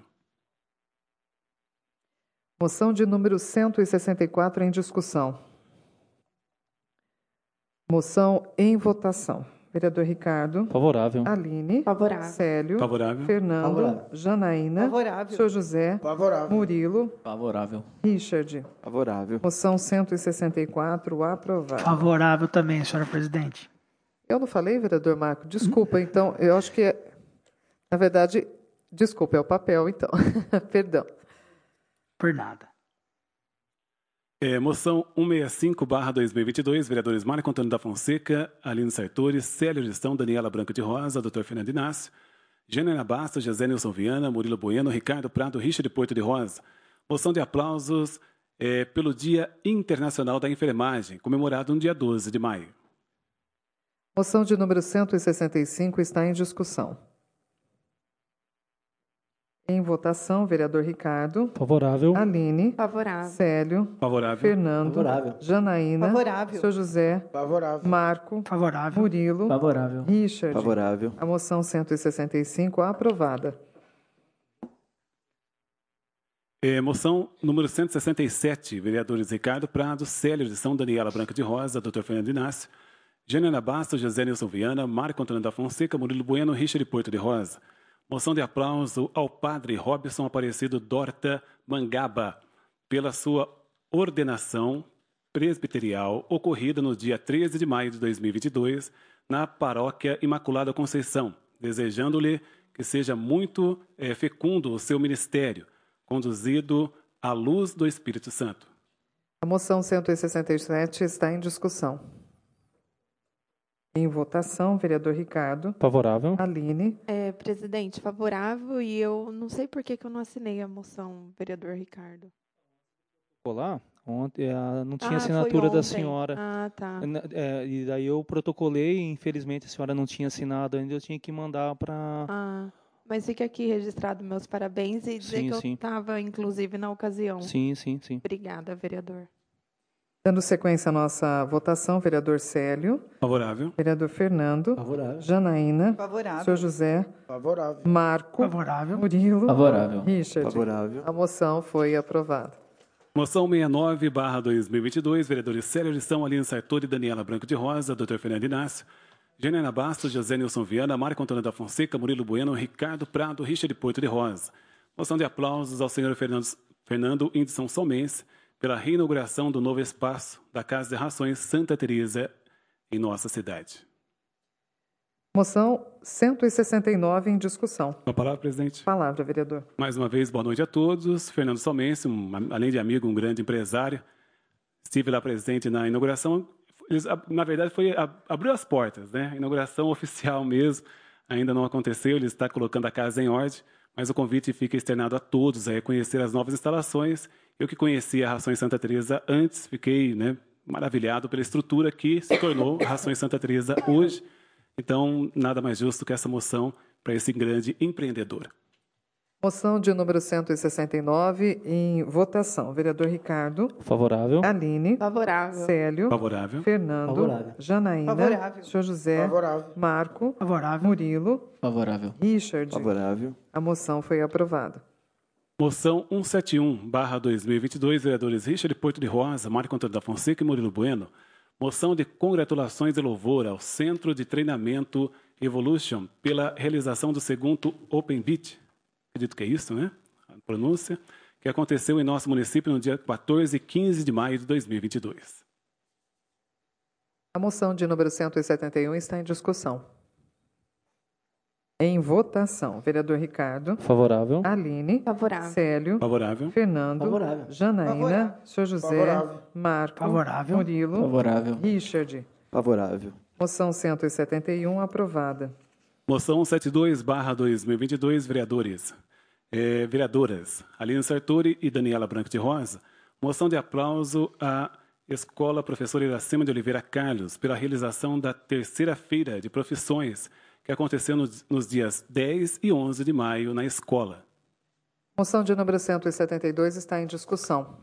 Moção de número 164 em discussão. Moção em votação. Vereador Ricardo. Favorável. Aline. Favorável. Célio. Favorável. Fernando. Favorável. Janaína. Favorável. Senhor José. Favorável. Murilo. Favorável. Richard. Favorável. Moção 164 aprovada. Favorável também, senhora presidente. Eu não falei, vereador Marco? Desculpa, então, eu acho que, na verdade, desculpa, é o papel, então. Perdão. Por nada. Moção 165/2022, vereadores Marco Antônio da Fonseca, Aline Sartori, Célio Gestão, Daniela Branco de Rosa, Dr. Fernando Inácio, Janaína Bastos, José Nilson Viana, Murilo Bueno, Ricardo Prado, Richard Porto de Rosa. Moção de aplausos pelo Dia Internacional da Enfermagem, comemorado no dia 12 de maio. Moção de número 165 está em discussão. Em votação, vereador Ricardo. Favorável. Aline. Favorável. Célio. Favorável. Fernando. Favorável. Janaína. Favorável. Senhor José. Favorável. Marco. Favorável. Murilo. Favorável. Richard. Favorável. A moção 165 aprovada. Moção número 167, vereadores Ricardo Prado, Célio Gestão, Daniela Branco de Rosa, Dr. Fernando Inácio, Janaína Bastos, José Nilson Viana, Marco Antônio da Fonseca, Murilo Bueno, Richard Porto de Rosa. Moção de aplauso ao padre Robson Aparecido Dorta Mangaba pela sua ordenação presbiterial ocorrida no dia 13 de maio de 2022 na Paróquia Imaculada Conceição, desejando-lhe que seja muito fecundo o seu ministério, conduzido à luz do Espírito Santo. A moção 167 está em discussão. Em votação, vereador Ricardo. Favorável. Aline. Presidente, favorável, e eu não sei por que eu não assinei a moção, vereador Ricardo. Lá, ontem não tinha foi assinatura da ontem. senhora. Ah, tá. E daí eu protocolei, infelizmente a senhora não tinha assinado ainda, eu tinha que mandar para... Mas fica aqui registrado meus parabéns e dizer Sim, que sim. eu estava, inclusive, na ocasião. Sim. Obrigada, vereador. Dando sequência à nossa votação, vereador Célio. Favorável. Vereador Fernando. Favorável. Janaína. Favorável. Senhor José. Favorável. Marco. Favorável. Murilo. Favorável. Richard. Favorável. A moção foi aprovada. Moção 69/2022, vereadores Célio Gestão, Aline Sartori, Daniela Branco de Rosa, Dr. Fernando Inácio, Janaína Bastos, José Nilson Viana, Marco Antônio da Fonseca, Murilo Bueno, Ricardo Prado, Richard Porto de Rosa. Moção de aplausos ao senhor Fernando Indson Somense pela reinauguração do novo espaço da Casa de Rações Santa Teresa em nossa cidade. Moção 169 em discussão. Com a palavra, presidente. Palavra, vereador. Mais uma vez, boa noite a todos. Fernando Somense, além de amigo, um grande empresário. Estive lá presente na inauguração. Na verdade, abriu as portas, né? A inauguração oficial mesmo ainda não aconteceu. Ele está colocando a casa em ordem, mas o convite fica externado a todos a conhecer as novas instalações. Eu que conhecia a Rações Santa Teresa antes, fiquei maravilhado pela estrutura que se tornou a Rações Santa Teresa hoje. Então, nada mais justo que essa moção para esse grande empreendedor. Moção de número 169 em votação. Vereador Ricardo. Favorável. Aline. Favorável. Célio. Favorável. Fernando. Favorável. Janaína. Favorável. Senhor José. Favorável. Marco. Favorável. Murilo. Favorável. Richard. Favorável. A moção foi aprovada. Moção 171/2022, vereadores Richard Porto de Rosa, Marco Antônio da Fonseca e Murilo Bueno. Moção de congratulações e louvor ao Centro de Treinamento Evolution pela realização do segundo Open Beat, acredito que é isso, né? A pronúncia, que aconteceu em nosso município no dia 14 e 15 de maio de 2022. A moção de número 171 está em discussão. Em votação, vereador Ricardo. Favorável. Aline. Favorável. Célio. Favorável. Fernando. Favorável. Janaína. Favorável. Senhor José. Favorável. Marco. Favorável. Murilo. Favorável. Richard. Favorável. Moção 171, aprovada. Moção 72/2022, vereadores. Vereadoras Aline Sartori e Daniela Branco de Rosa. Moção de aplauso à Escola Professora Iracema de Oliveira Carlos pela realização da terceira feira de profissões que aconteceu nos dias 10 e 11 de maio na escola. Moção de número 172 está em discussão.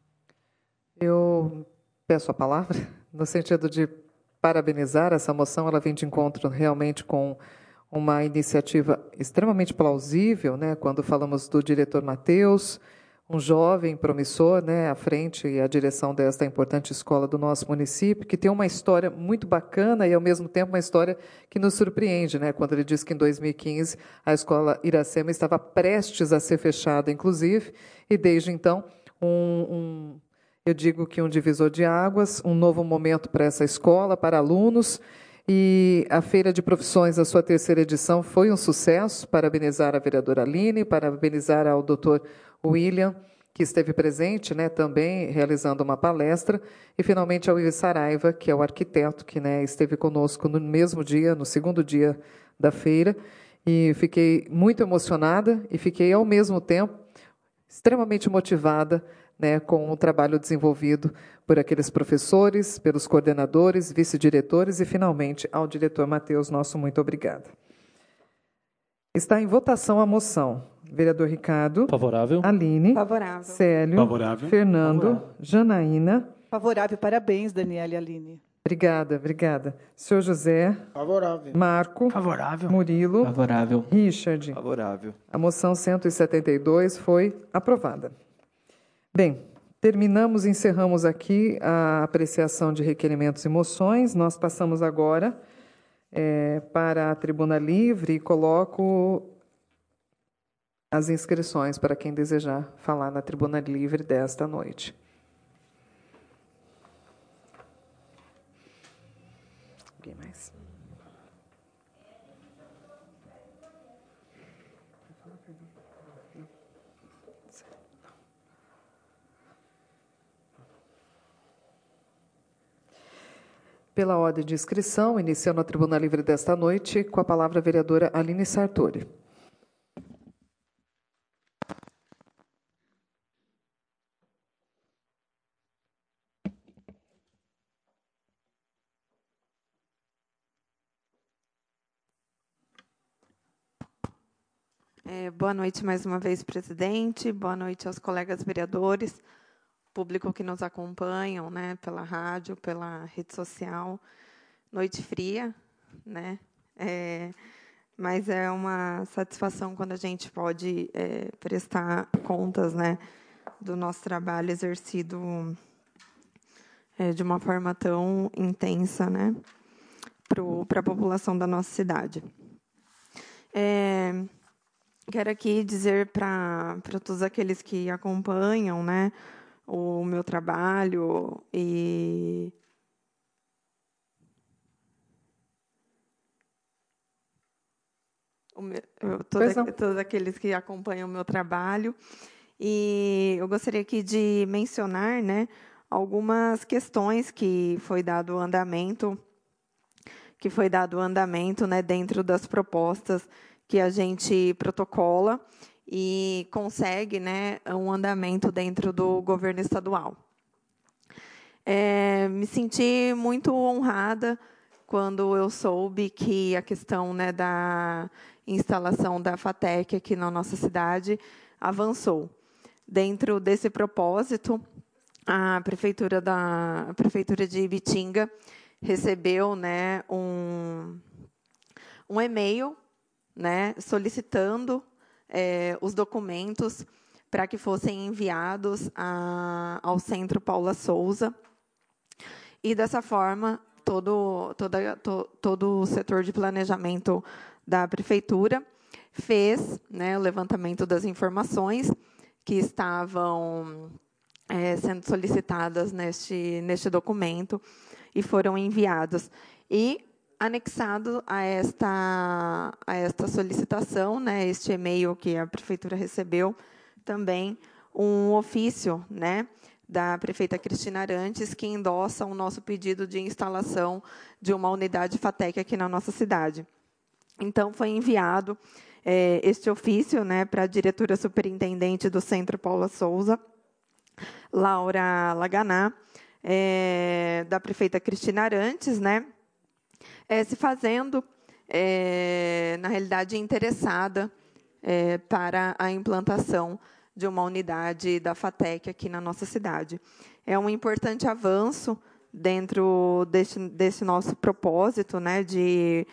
Eu peço a palavra no sentido de parabenizar essa moção. Ela vem de encontro realmente com uma iniciativa extremamente plausível, né, quando falamos do diretor Matheus, um jovem promissor, né, à frente e à direção desta importante escola do nosso município, que tem uma história muito bacana e, ao mesmo tempo, uma história que nos surpreende, né, quando ele diz que, em 2015, a escola Iracema estava prestes a ser fechada, inclusive, e, desde então, eu digo que um divisor de águas, um novo momento para essa escola, para alunos, e a Feira de Profissões, a sua terceira edição, foi um sucesso. Parabenizar a vereadora Aline, parabenizar ao doutor William, que esteve presente, né, também realizando uma palestra, e, finalmente, ao Ives Saraiva, que é o arquiteto, que, né, esteve conosco no mesmo dia, no segundo dia da feira, e fiquei muito emocionada e fiquei, ao mesmo tempo, extremamente motivada, né, com o trabalho desenvolvido por aqueles professores, pelos coordenadores, vice-diretores e, finalmente, ao diretor Matheus, nosso muito obrigada. Está em votação a moção. Vereador Ricardo. Favorável. Aline. Favorável. Célio. Favorável. Fernando. Favorável. Janaína. Favorável. Parabéns, Daniela e Aline. Obrigada, obrigada. Senhor José. Favorável. Marco. Favorável. Murilo. Favorável. Richard. Favorável. A moção 172 foi aprovada. Bem, terminamos, encerramos aqui a apreciação de requerimentos e moções. Nós passamos agora para a tribuna livre e coloco as inscrições para quem desejar falar na tribuna livre desta noite. Alguém mais? Pela ordem de inscrição, iniciando a tribuna livre desta noite, com a palavra a vereadora Aline Sartori. Boa noite mais uma vez, presidente. Boa noite aos colegas vereadores, público que nos acompanham, né, pela rádio, pela rede social. Noite fria, né? Mas é uma satisfação quando a gente pode prestar contas, né, do nosso trabalho exercido de uma forma tão intensa, né, para a população da nossa cidade. Quero aqui dizer para todos aqueles que acompanham, né, o meu trabalho e todos aqueles que acompanham o meu trabalho. E eu gostaria aqui de mencionar, né, algumas questões que foi dado andamento, né, dentro das propostas que a gente protocola e consegue, né, um andamento dentro do governo estadual. Me senti muito honrada quando eu soube que a questão, né, da instalação da FATEC aqui na nossa cidade avançou. Dentro desse propósito, a prefeitura de Ibitinga recebeu, né, um e-mail, né, solicitando os documentos para que fossem enviados ao Centro Paula Souza. E, dessa forma, todo o setor de planejamento da prefeitura fez, né, o levantamento das informações que estavam sendo solicitadas neste documento e foram enviadas. E anexado a esta solicitação, né, este e-mail que a prefeitura recebeu, também um ofício, né, da prefeita Cristina Arantes, que endossa o nosso pedido de instalação de uma unidade FATEC aqui na nossa cidade. Então, foi enviado este ofício, né, para a diretora superintendente do Centro Paula Souza, Laura Laganá, da prefeita Cristina Arantes, né, se fazendo, na realidade, interessada para a implantação de uma unidade da FATEC aqui na nossa cidade. É um importante avanço dentro desse nosso propósito, né, de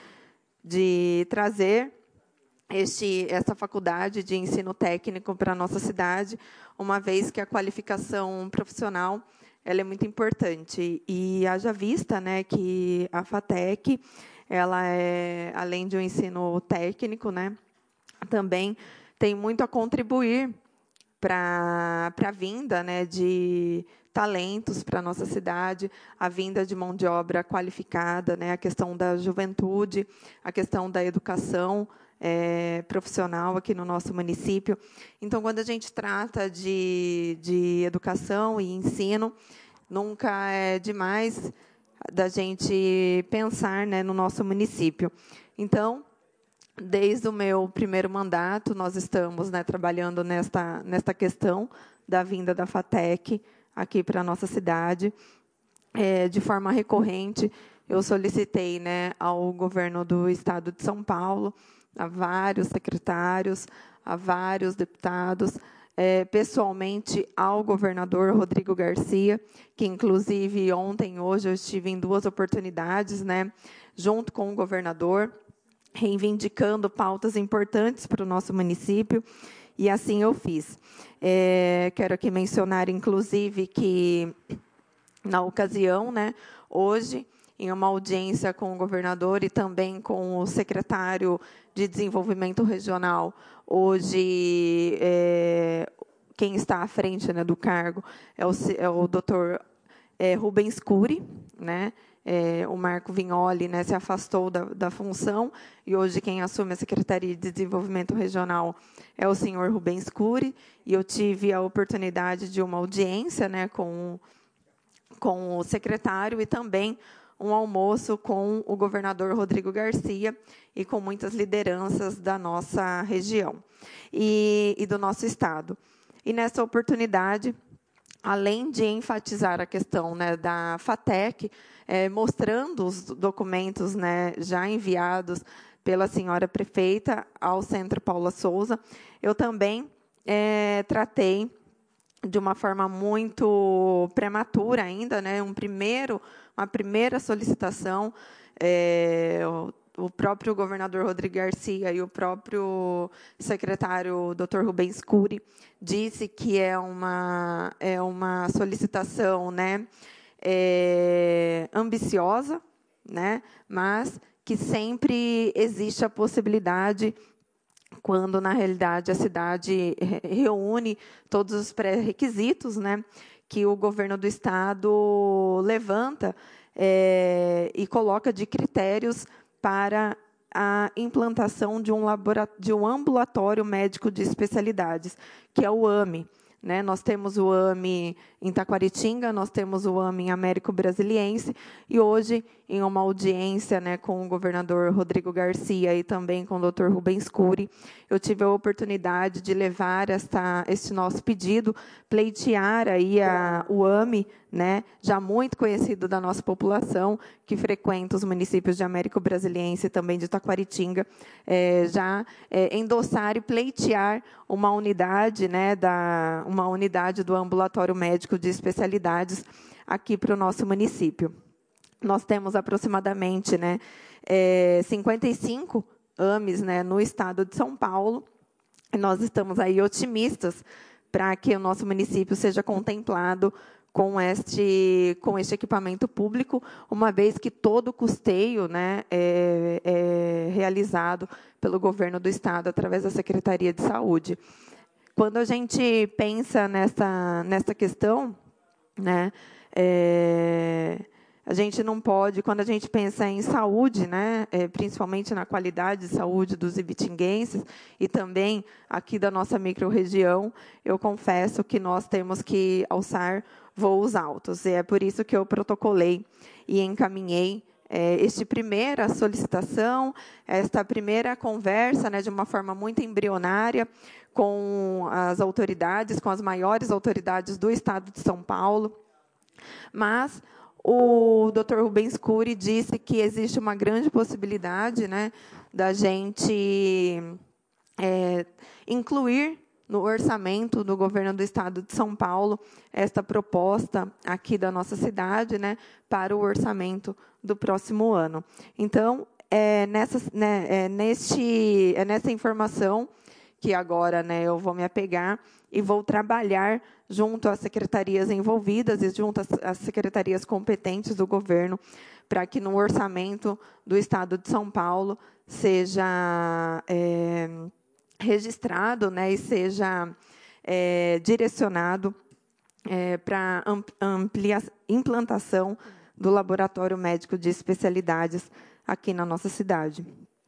trazer essa faculdade de ensino técnico para a nossa cidade, uma vez que a qualificação profissional ela é muito importante. E haja vista, né, que a FATEC, ela além de um ensino técnico, né, também tem muito a contribuir para a vinda, né, de talentos para a nossa cidade, a vinda de mão de obra qualificada, né, a questão da juventude, a questão da educação profissional aqui no nosso município. Então, quando a gente trata de educação e ensino, nunca é demais da gente pensar, né, no nosso município. Então, desde o meu primeiro mandato, nós estamos, né, trabalhando nesta questão da vinda da FATEC aqui para a nossa cidade. De forma recorrente, eu solicitei, né, ao governo do Estado de São Paulo, a vários secretários, a vários deputados, pessoalmente ao governador Rodrigo Garcia, que, inclusive, ontem e hoje eu estive em 2 oportunidades, né, junto com o governador, reivindicando pautas importantes para o nosso município, e assim eu fiz. Quero aqui mencionar, inclusive, que, na ocasião, né, hoje, em uma audiência com o governador e também com o secretário de Desenvolvimento Regional, hoje, quem está à frente, né, do cargo é o doutor Rubens Cury, né? O Marco Vignoli, né, se afastou da função, e hoje quem assume a Secretaria de Desenvolvimento Regional é o senhor Rubens Cury, e eu tive a oportunidade de uma audiência, né, com o secretário e também um almoço com o governador Rodrigo Garcia e com muitas lideranças da nossa região e do nosso estado. E nessa oportunidade, além de enfatizar a questão, né, da FATEC, mostrando os documentos, né, já enviados pela senhora prefeita ao Centro Paula Souza, eu também tratei de uma forma muito prematura ainda, né, uma primeira solicitação. O próprio governador Rodrigo Garcia e o próprio secretário Dr. Rubens Cury disse que é uma solicitação, né, ambiciosa, né, mas que sempre existe a possibilidade, quando, na realidade, a cidade reúne todos os pré-requisitos, né, que o governo do Estado levanta e coloca de critérios para a implantação de um ambulatório médico de especialidades, que é o AME. Né? Nós temos o AME em Taquaritinga, nós temos o AME em Américo Brasiliense, e hoje, em uma audiência, né, com o governador Rodrigo Garcia e também com o Dr. Rubens Cury, eu tive a oportunidade de levar este nosso pedido, pleitear aí o AME, né, já muito conhecido da nossa população, que frequenta os municípios de Américo Brasiliense e também de Taquaritinga, endossar e pleitear uma unidade, né, uma unidade do ambulatório médico de especialidades aqui para o nosso município. Nós temos aproximadamente, né, 55 AMEs, né, no estado de São Paulo, e nós estamos aí otimistas para que o nosso município seja contemplado com este equipamento público, uma vez que todo o custeio, né, é realizado pelo governo do Estado, através da Secretaria de Saúde. Quando a gente pensa nessa questão, né, a gente não pode, quando a gente pensa em saúde, né, principalmente na qualidade de saúde dos ibitinguenses e também aqui da nossa microrregião, eu confesso que nós temos que alçar voos altos. E é por isso que eu protocolei e encaminhei esta primeira solicitação, esta primeira conversa, né, de uma forma muito embrionária, com as autoridades, com as maiores autoridades do Estado de São Paulo. Mas o Dr. Rubens Cury disse que existe uma grande possibilidade, né, da gente incluir no orçamento do governo do Estado de São Paulo esta proposta aqui da nossa cidade, né, para o orçamento do próximo ano. Então, nessa informação que agora, né, eu vou me apegar e vou trabalhar junto às secretarias envolvidas e junto às secretarias competentes do governo, para que no orçamento do Estado de São Paulo seja registrado, né, e seja direcionado para implantação do Laboratório Médico de Especialidades aqui na nossa cidade.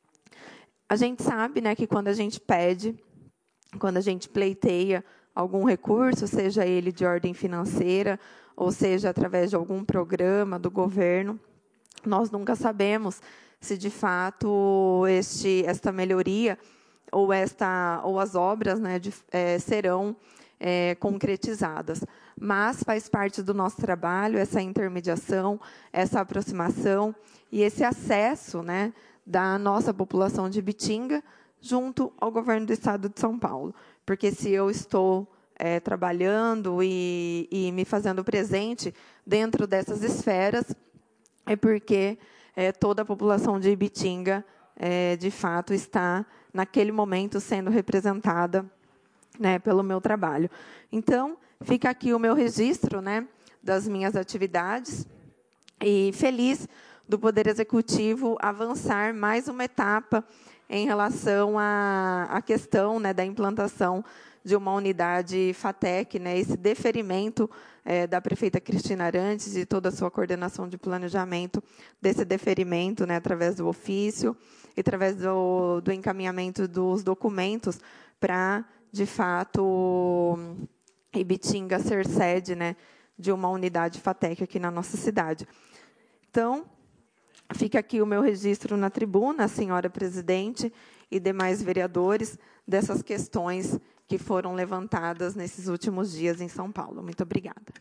A gente sabe, né, que quando a gente pede, quando a gente pleiteia algum recurso, seja ele de ordem financeira, ou seja através de algum programa do governo, nós nunca sabemos se, de fato, esta melhoria ou as obras, né, serão concretizadas. Mas faz parte do nosso trabalho essa intermediação, essa aproximação e esse acesso, né, da nossa população de Ibitinga junto ao governo do Estado de São Paulo. Porque se eu estou trabalhando e me fazendo presente dentro dessas esferas, é porque toda a população de Ibitinga, de fato, está, naquele momento, sendo representada, né, pelo meu trabalho. Então, fica aqui o meu registro, né, das minhas atividades, e feliz do Poder Executivo avançar mais uma etapa em relação à questão, né, da implantação de uma unidade FATEC, né, esse deferimento da prefeita Cristina Arantes e toda a sua coordenação de planejamento desse deferimento, né, através do ofício e através do encaminhamento dos documentos para, de fato, Ibitinga ser sede, né, de uma unidade FATEC aqui na nossa cidade. Então, fica aqui o meu registro na tribuna, senhora presidente e demais vereadores, dessas questões que foram levantadas nesses últimos dias em São Paulo. Muito obrigada.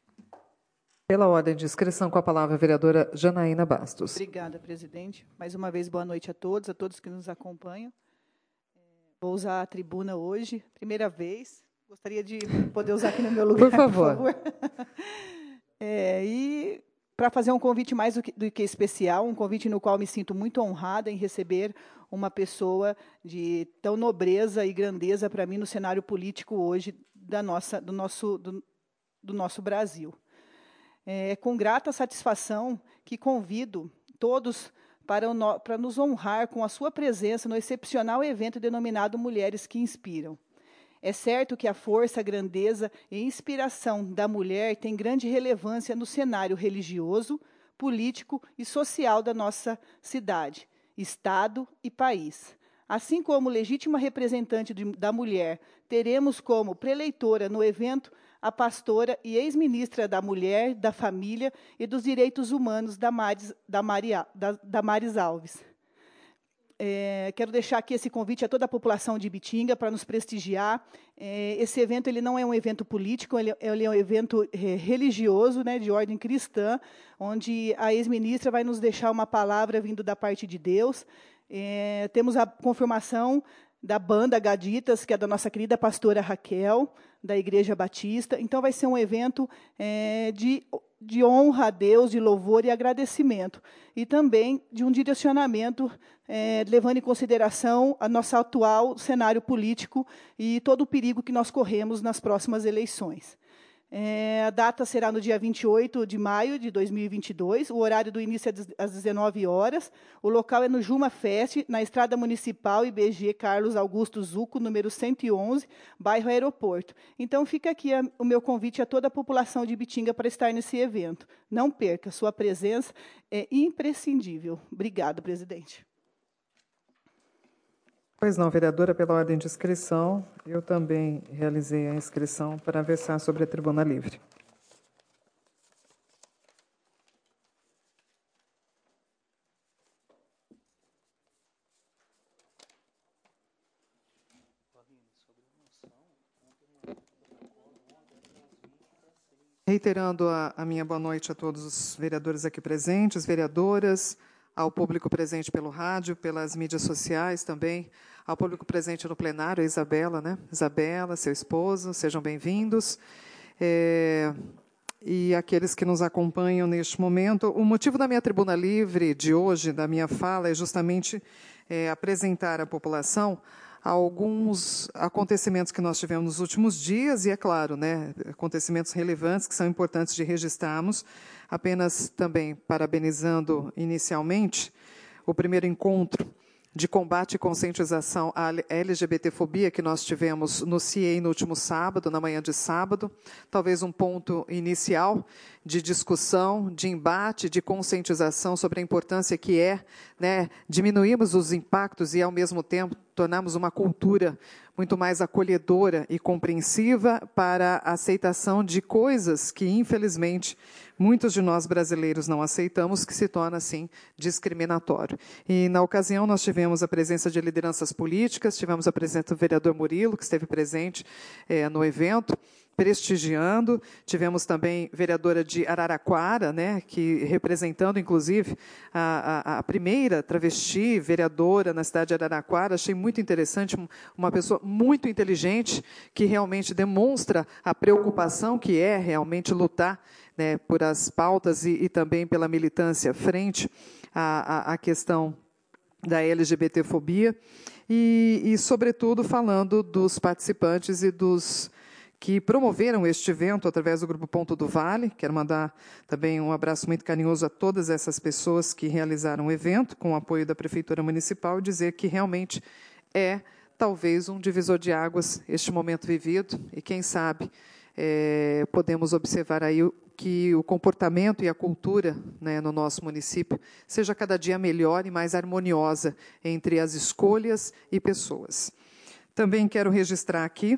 Pela ordem de inscrição, com a palavra a vereadora Janaína Bastos. Obrigada, presidente. Mais uma vez, boa noite a todos que nos acompanham. Vou usar a tribuna hoje, primeira vez. Gostaria de poder usar aqui no meu lugar, por favor. E para fazer um convite mais do que especial, um convite no qual me sinto muito honrada em receber uma pessoa de tão nobreza e grandeza para mim no cenário político hoje do nosso Brasil. É com grata satisfação que convido todos para nos honrar com a sua presença no excepcional evento denominado Mulheres que Inspiram. É certo que a força, a grandeza e inspiração da mulher tem grande relevância no cenário religioso, político e social da nossa cidade, estado e país. Assim como legítima representante da mulher, teremos como preleitora no evento a pastora e ex-ministra da Mulher, da Família e dos Direitos Humanos, Damares Alves. Quero deixar aqui esse convite a toda a população de Ibitinga para nos prestigiar. Esse evento ele não é um evento político, ele é um evento religioso, né, de ordem cristã, onde a ex-ministra vai nos deixar uma palavra vindo da parte de Deus. Temos a confirmação da banda Gaditas, que é da nossa querida pastora Raquel, da Igreja Batista. Então, vai ser um evento de honra a Deus, de louvor e agradecimento. E também de um direcionamento, levando em consideração a nosso atual cenário político e todo o perigo que nós corremos nas próximas eleições. A data será no dia 28 de maio de 2022. O horário do início é às 19 horas. O local é no Juma Fest, na Estrada Municipal IBG Carlos Augusto Zucco, número 111, bairro Aeroporto. Então, fica aqui o meu convite a toda a população de Ibitinga para estar nesse evento. Não perca, sua presença é imprescindível. Obrigado, presidente. Pois não, vereadora, pela ordem de inscrição, eu também realizei a inscrição para versar sobre a tribuna livre. Reiterando a minha boa noite a todos os vereadores aqui presentes, vereadoras, ao público presente pelo rádio, pelas mídias sociais também, ao público presente no plenário, a Isabela, né? Isabela, seu esposo, sejam bem-vindos. E aqueles que nos acompanham neste momento. O motivo da minha tribuna livre de hoje, da minha fala, é justamente apresentar à população alguns acontecimentos que nós tivemos nos últimos dias, e, é claro, né, acontecimentos relevantes que são importantes de registrarmos, apenas também parabenizando inicialmente o primeiro encontro de combate e conscientização à LGBTfobia que nós tivemos no CIEI no último sábado, na manhã de sábado, talvez um ponto inicial de discussão, de embate, de conscientização sobre a importância que é, né, diminuirmos os impactos e, ao mesmo tempo, tornarmos uma cultura muito mais acolhedora e compreensiva para a aceitação de coisas que, infelizmente, muitos de nós brasileiros não aceitamos, que se torna, assim, discriminatório. E, na ocasião, nós tivemos a presença de lideranças políticas, tivemos a presença do vereador Murilo, que esteve presente no evento, prestigiando. Tivemos também vereadora de Araraquara, né, que representando, inclusive, a primeira travesti vereadora na cidade de Araraquara. Achei muito interessante, uma pessoa muito inteligente, que realmente demonstra a preocupação que é realmente lutar, né, por as pautas e também pela militância frente à questão da LGBTfobia e, sobretudo, falando dos participantes e dos que promoveram este evento através do Grupo Ponto do Vale. Quero mandar também um abraço muito carinhoso a todas essas pessoas que realizaram o evento, com o apoio da Prefeitura Municipal, e dizer que realmente é, talvez, um divisor de águas este momento vivido, e, quem sabe, podemos observar aí que o comportamento e a cultura, né, no nosso município seja cada dia melhor e mais harmoniosa entre as escolhas e pessoas. Também quero registrar aqui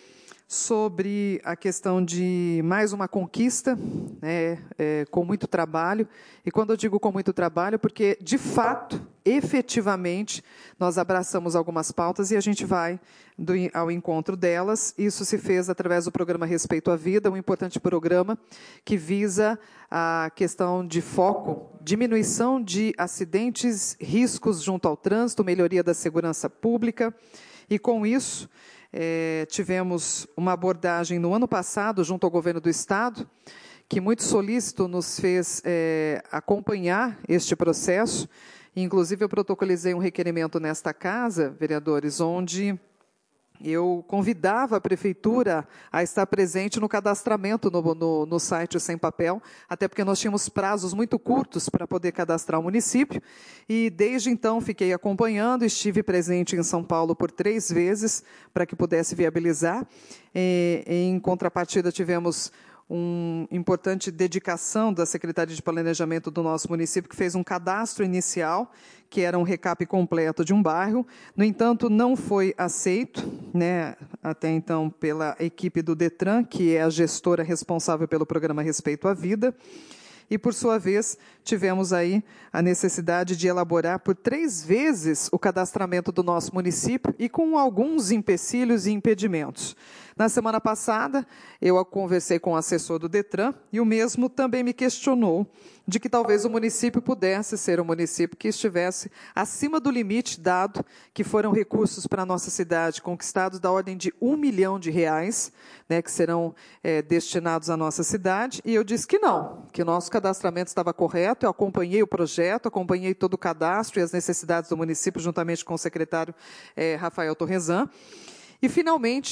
sobre a questão de mais uma conquista, né, com muito trabalho. E quando eu digo com muito trabalho, porque, de fato, efetivamente, nós abraçamos algumas pautas e a gente vai ao encontro delas. Isso se fez através do programa Respeito à Vida, um importante programa que visa a questão de foco, diminuição de acidentes, riscos junto ao trânsito, melhoria da segurança pública. E, com isso, tivemos uma abordagem no ano passado, junto ao governo do Estado, que muito solícito nos fez acompanhar este processo. Inclusive, eu protocolizei um requerimento nesta casa, vereadores, onde eu convidava a Prefeitura a estar presente no cadastramento no site Sem Papel, até porque nós tínhamos prazos muito curtos para poder cadastrar o município, e desde então fiquei acompanhando, estive presente em São Paulo por 3 vezes, para que pudesse viabilizar. Em contrapartida, tivemos uma importante dedicação da Secretaria de Planejamento do nosso município, que fez um cadastro inicial, que era um recap completo de um bairro. No entanto, não foi aceito, né, até então, pela equipe do DETRAN, que é a gestora responsável pelo programa Respeito à Vida. E, por sua vez, tivemos aí a necessidade de elaborar por 3 vezes o cadastramento do nosso município e com alguns empecilhos e impedimentos. Na semana passada, eu conversei com o assessor do DETRAN e o mesmo também me questionou de que talvez o município pudesse ser um município que estivesse acima do limite dado, que foram recursos para a nossa cidade conquistados da ordem de R$1 milhão, né, que serão destinados à nossa cidade, e eu disse que não, que o nosso cadastramento estava correto. Eu acompanhei o projeto, acompanhei todo o cadastro e as necessidades do município, juntamente com o secretário Rafael Torrezan, e, finalmente,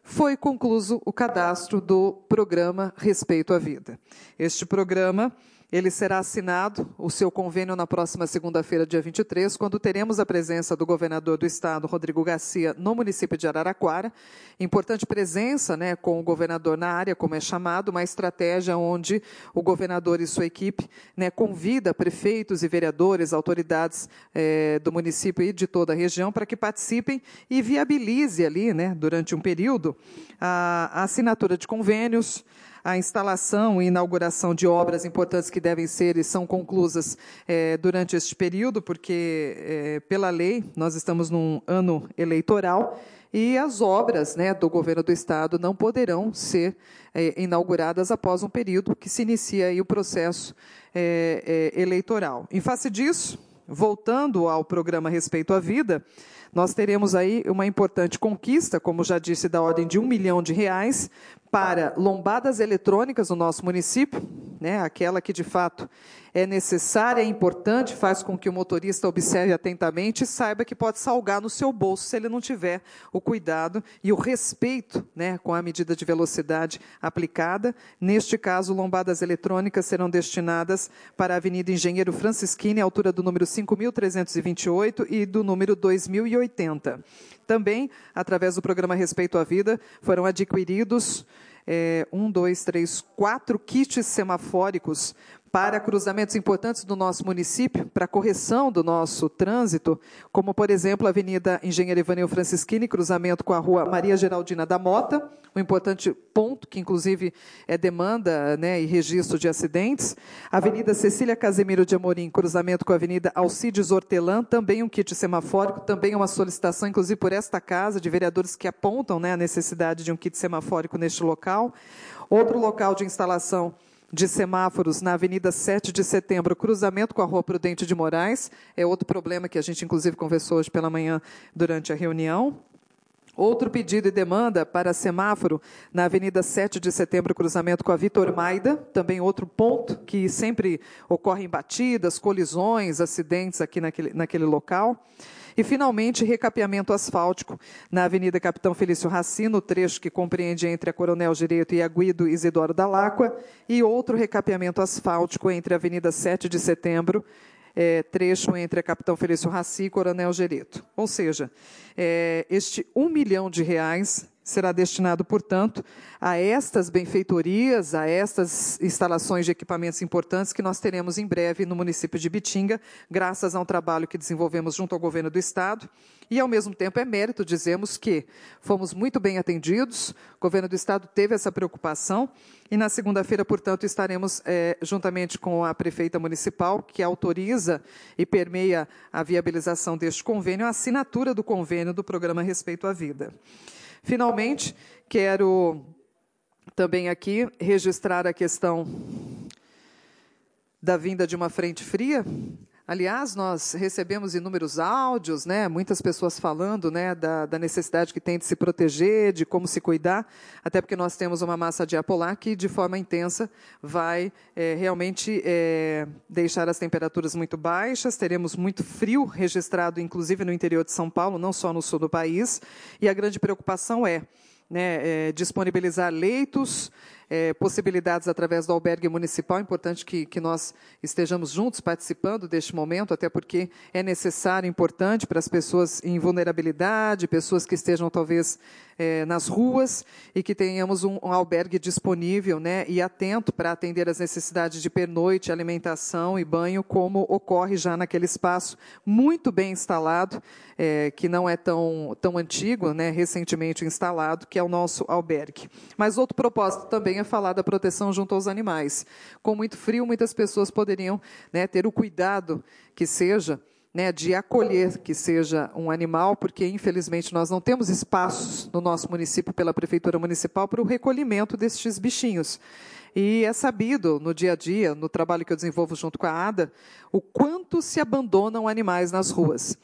foi concluído o cadastro do programa Respeito à Vida. Este programa, ele será assinado, o seu convênio, na próxima segunda-feira, dia 23, quando teremos a presença do governador do estado, Rodrigo Garcia, no município de Araraquara. Importante presença, né, com o governador na área, como é chamado, uma estratégia onde o governador e sua equipe, né, convida prefeitos e vereadores, autoridades do município e de toda a região para que participem e viabilize ali, né, durante um período, a assinatura de convênios, a instalação e inauguração de obras importantes que devem ser e são conclusas durante este período, porque, pela lei, nós estamos num ano eleitoral e as obras, né, do governo do estado não poderão ser inauguradas após um período que se inicia aí o processo eleitoral. Em face disso, voltando ao programa Respeito à Vida, nós teremos aí uma importante conquista, como já disse, da ordem de R$1 milhão para lombadas eletrônicas no nosso município, né, aquela que de fato é necessária, é importante, faz com que o motorista observe atentamente e saiba que pode salgar no seu bolso se ele não tiver o cuidado e o respeito, né, com a medida de velocidade aplicada. Neste caso, lombadas eletrônicas serão destinadas para a Avenida Engenheiro Francisquini, à altura do número 5.328 e do número 2080. Também, através do programa Respeito à Vida, foram adquiridos 4 kits semafóricos para cruzamentos importantes do nosso município, para correção do nosso trânsito, como, por exemplo, a Avenida Engenheiro Ivanil Francisquini, cruzamento com a Rua Maria Geraldina da Mota, um importante ponto que, inclusive, é demanda, né, e registro de acidentes. Avenida Cecília Casemiro de Amorim, cruzamento com a Avenida Alcides Hortelã, também um kit semafórico, também uma solicitação, inclusive, por esta casa, de vereadores que apontam, né, a necessidade de um kit semafórico neste local. Outro local de instalação de semáforos na Avenida 7 de Setembro, cruzamento com a Rua Prudente de Moraes, é outro problema que a gente, inclusive, conversou hoje pela manhã durante a reunião. Outro pedido e demanda para semáforo na Avenida 7 de Setembro, cruzamento com a Vitor Maida, também outro ponto que sempre ocorrem batidas, colisões, acidentes aqui naquele local. E, finalmente, recapeamento asfáltico na Avenida Capitão Felício Racino, trecho que compreende entre a Coronel Gireto e a Guido Isidoro da Lacqua, e outro recapeamento asfáltico entre a Avenida 7 de Setembro, trecho entre a Capitão Felício Raci e Coronel Gireto. Ou seja, este R$1 milhão será destinado, portanto, a estas benfeitorias, a estas instalações de equipamentos importantes que nós teremos em breve no município de Ibitinga, graças a um trabalho que desenvolvemos junto ao governo do estado. E, ao mesmo tempo, é mérito, dizemos que fomos muito bem atendidos, o governo do estado teve essa preocupação, e na segunda-feira, portanto, estaremos, juntamente com a prefeita municipal, que autoriza e permeia a viabilização deste convênio, a assinatura do convênio do programa Respeito à Vida. Finalmente, quero também aqui registrar a questão da vinda de uma frente fria. Aliás, nós recebemos inúmeros áudios, né, muitas pessoas falando, né, da necessidade que tem de se proteger, de como se cuidar, até porque nós temos uma massa de ar polar que, de forma intensa, vai realmente deixar as temperaturas muito baixas, teremos muito frio registrado, inclusive no interior de São Paulo, não só no sul do país, e a grande preocupação disponibilizar leitos, possibilidades através do albergue municipal. É importante que nós estejamos juntos participando deste momento, até porque é necessário, importante para as pessoas em vulnerabilidade, pessoas que estejam talvez nas ruas, e que tenhamos um albergue disponível, né, e atento para atender às necessidades de pernoite, alimentação e banho, como ocorre já naquele espaço muito bem instalado, que não é tão antigo, né, recentemente instalado, que é o nosso albergue. Mas outro propósito também é falar da proteção junto aos animais. Com muito frio, muitas pessoas poderiam, né, ter o cuidado que seja, né, de acolher que seja um animal, porque, infelizmente, nós não temos espaços no nosso município, pela Prefeitura Municipal, para o recolhimento destes bichinhos. E é sabido, no dia a dia, no trabalho que eu desenvolvo junto com a ADA, o quanto se abandonam animais nas ruas.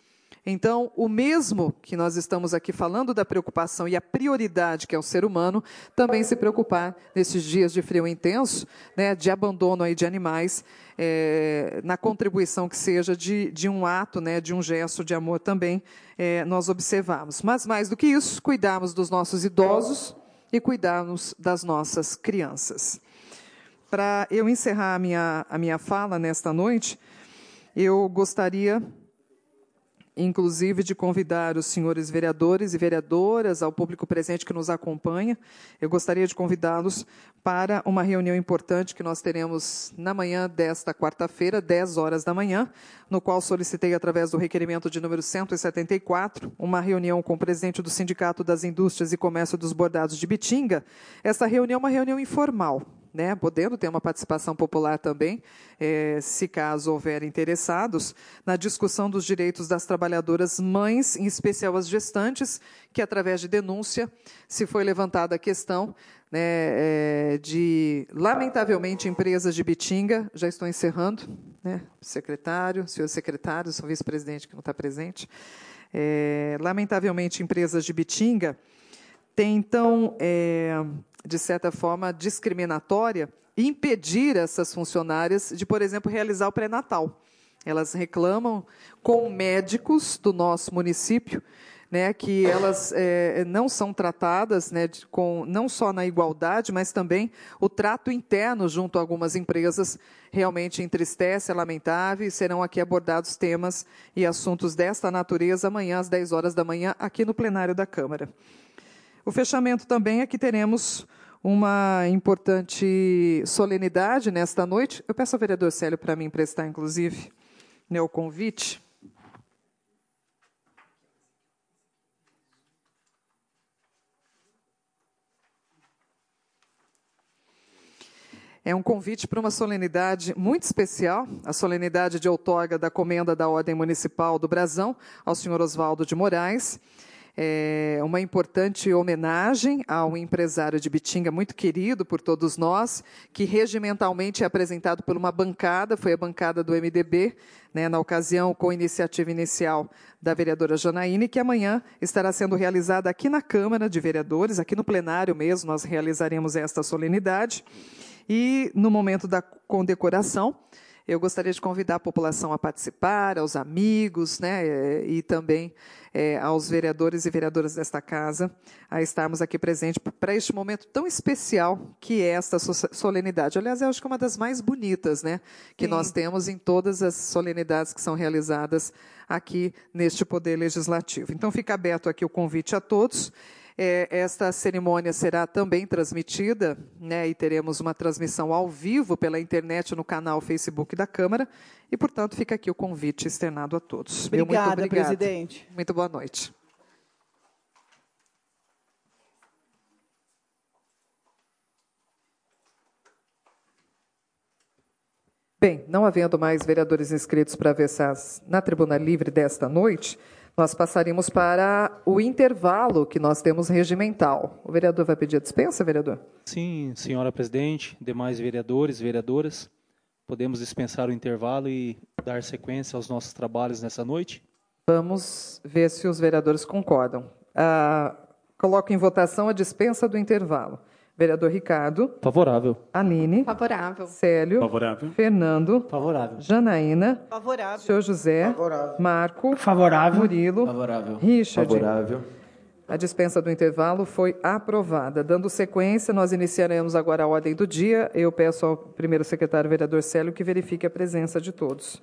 Então, o mesmo que nós estamos aqui falando da preocupação e a prioridade que é o ser humano, também se preocupar nesses dias de frio intenso, né, de abandono aí de animais, na contribuição que seja de um ato, né, de um gesto de amor também, nós observamos. Mas, mais do que isso, cuidarmos dos nossos idosos e cuidarmos das nossas crianças. Para eu encerrar a minha fala nesta noite, eu gostaria, inclusive, de convidar os senhores vereadores e vereadoras, ao público presente que nos acompanha, eu gostaria de convidá-los para uma reunião importante que nós teremos na manhã desta quarta-feira, 10 horas da manhã, no qual solicitei, através do requerimento de número 174, uma reunião com o presidente do Sindicato das Indústrias e Comércio dos Bordados de Bitinga. Essa reunião é uma reunião informal, né, podendo ter uma participação popular também, se caso houver interessados, na discussão dos direitos das trabalhadoras mães, em especial as gestantes, que através de denúncia se foi levantada a questão, né, de, lamentavelmente, empresas de Bitinga, já estou encerrando, né, secretário, senhor secretário, sou vice-presidente que não está presente, lamentavelmente, empresas de Bitinga têm, então, de certa forma, discriminatória, impedir essas funcionárias de, por exemplo, realizar o pré-natal. Elas reclamam com médicos do nosso município, né, que elas não são tratadas, né, não só na igualdade, mas também o trato interno junto a algumas empresas realmente entristece, é lamentável, e serão aqui abordados temas e assuntos desta natureza amanhã, às 10 horas da manhã, aqui no plenário da Câmara. O fechamento também é que teremos uma importante solenidade nesta noite. Eu peço ao vereador Célio para me emprestar, inclusive, né, o convite. É um convite para uma solenidade muito especial, a solenidade de outorga da Comenda da Ordem Municipal do Brasão, ao senhor Oswaldo de Moraes. Uma importante homenagem a um empresário de Bitinga muito querido por todos nós, que regimentalmente é apresentado por uma bancada, foi a bancada do MDB, né, na ocasião com iniciativa inicial da vereadora Janaíne, que amanhã estará sendo realizada aqui na Câmara de Vereadores, aqui no plenário mesmo, nós realizaremos esta solenidade. E, no momento da condecoração, eu gostaria de convidar a população a participar, aos amigos, né, e também aos vereadores e vereadoras desta casa, a estarmos aqui presentes para este momento tão especial que é esta solenidade. Aliás, eu acho que é uma das mais bonitas, né, que Sim. nós temos em todas as solenidades que são realizadas aqui neste Poder Legislativo. Então, fica aberto aqui o convite a todos. Esta cerimônia será também transmitida, né, e teremos uma transmissão ao vivo pela internet no canal Facebook da Câmara, e, portanto, fica aqui o convite externado a todos. Obrigada, muito obrigada, presidente. Muito boa noite. Bem, não havendo mais vereadores inscritos para versar na tribuna livre desta noite, nós passaríamos para o intervalo que nós temos regimental. O vereador vai pedir a dispensa, vereador? Sim, senhora presidente, demais vereadores e vereadoras, podemos dispensar o intervalo e dar sequência aos nossos trabalhos nessa noite? Vamos ver se os vereadores concordam. Coloco em votação a dispensa do intervalo. Vereador Ricardo. Favorável. Aline. Favorável. Célio. Favorável. Fernando. Favorável. Janaína. Favorável. Senhor José. Favorável. Marco. Favorável. Murilo. Favorável. Richard. Favorável. A dispensa do intervalo foi aprovada. Dando sequência, nós iniciaremos agora a ordem do dia. Eu peço ao primeiro secretário, vereador Célio, que verifique a presença de todos.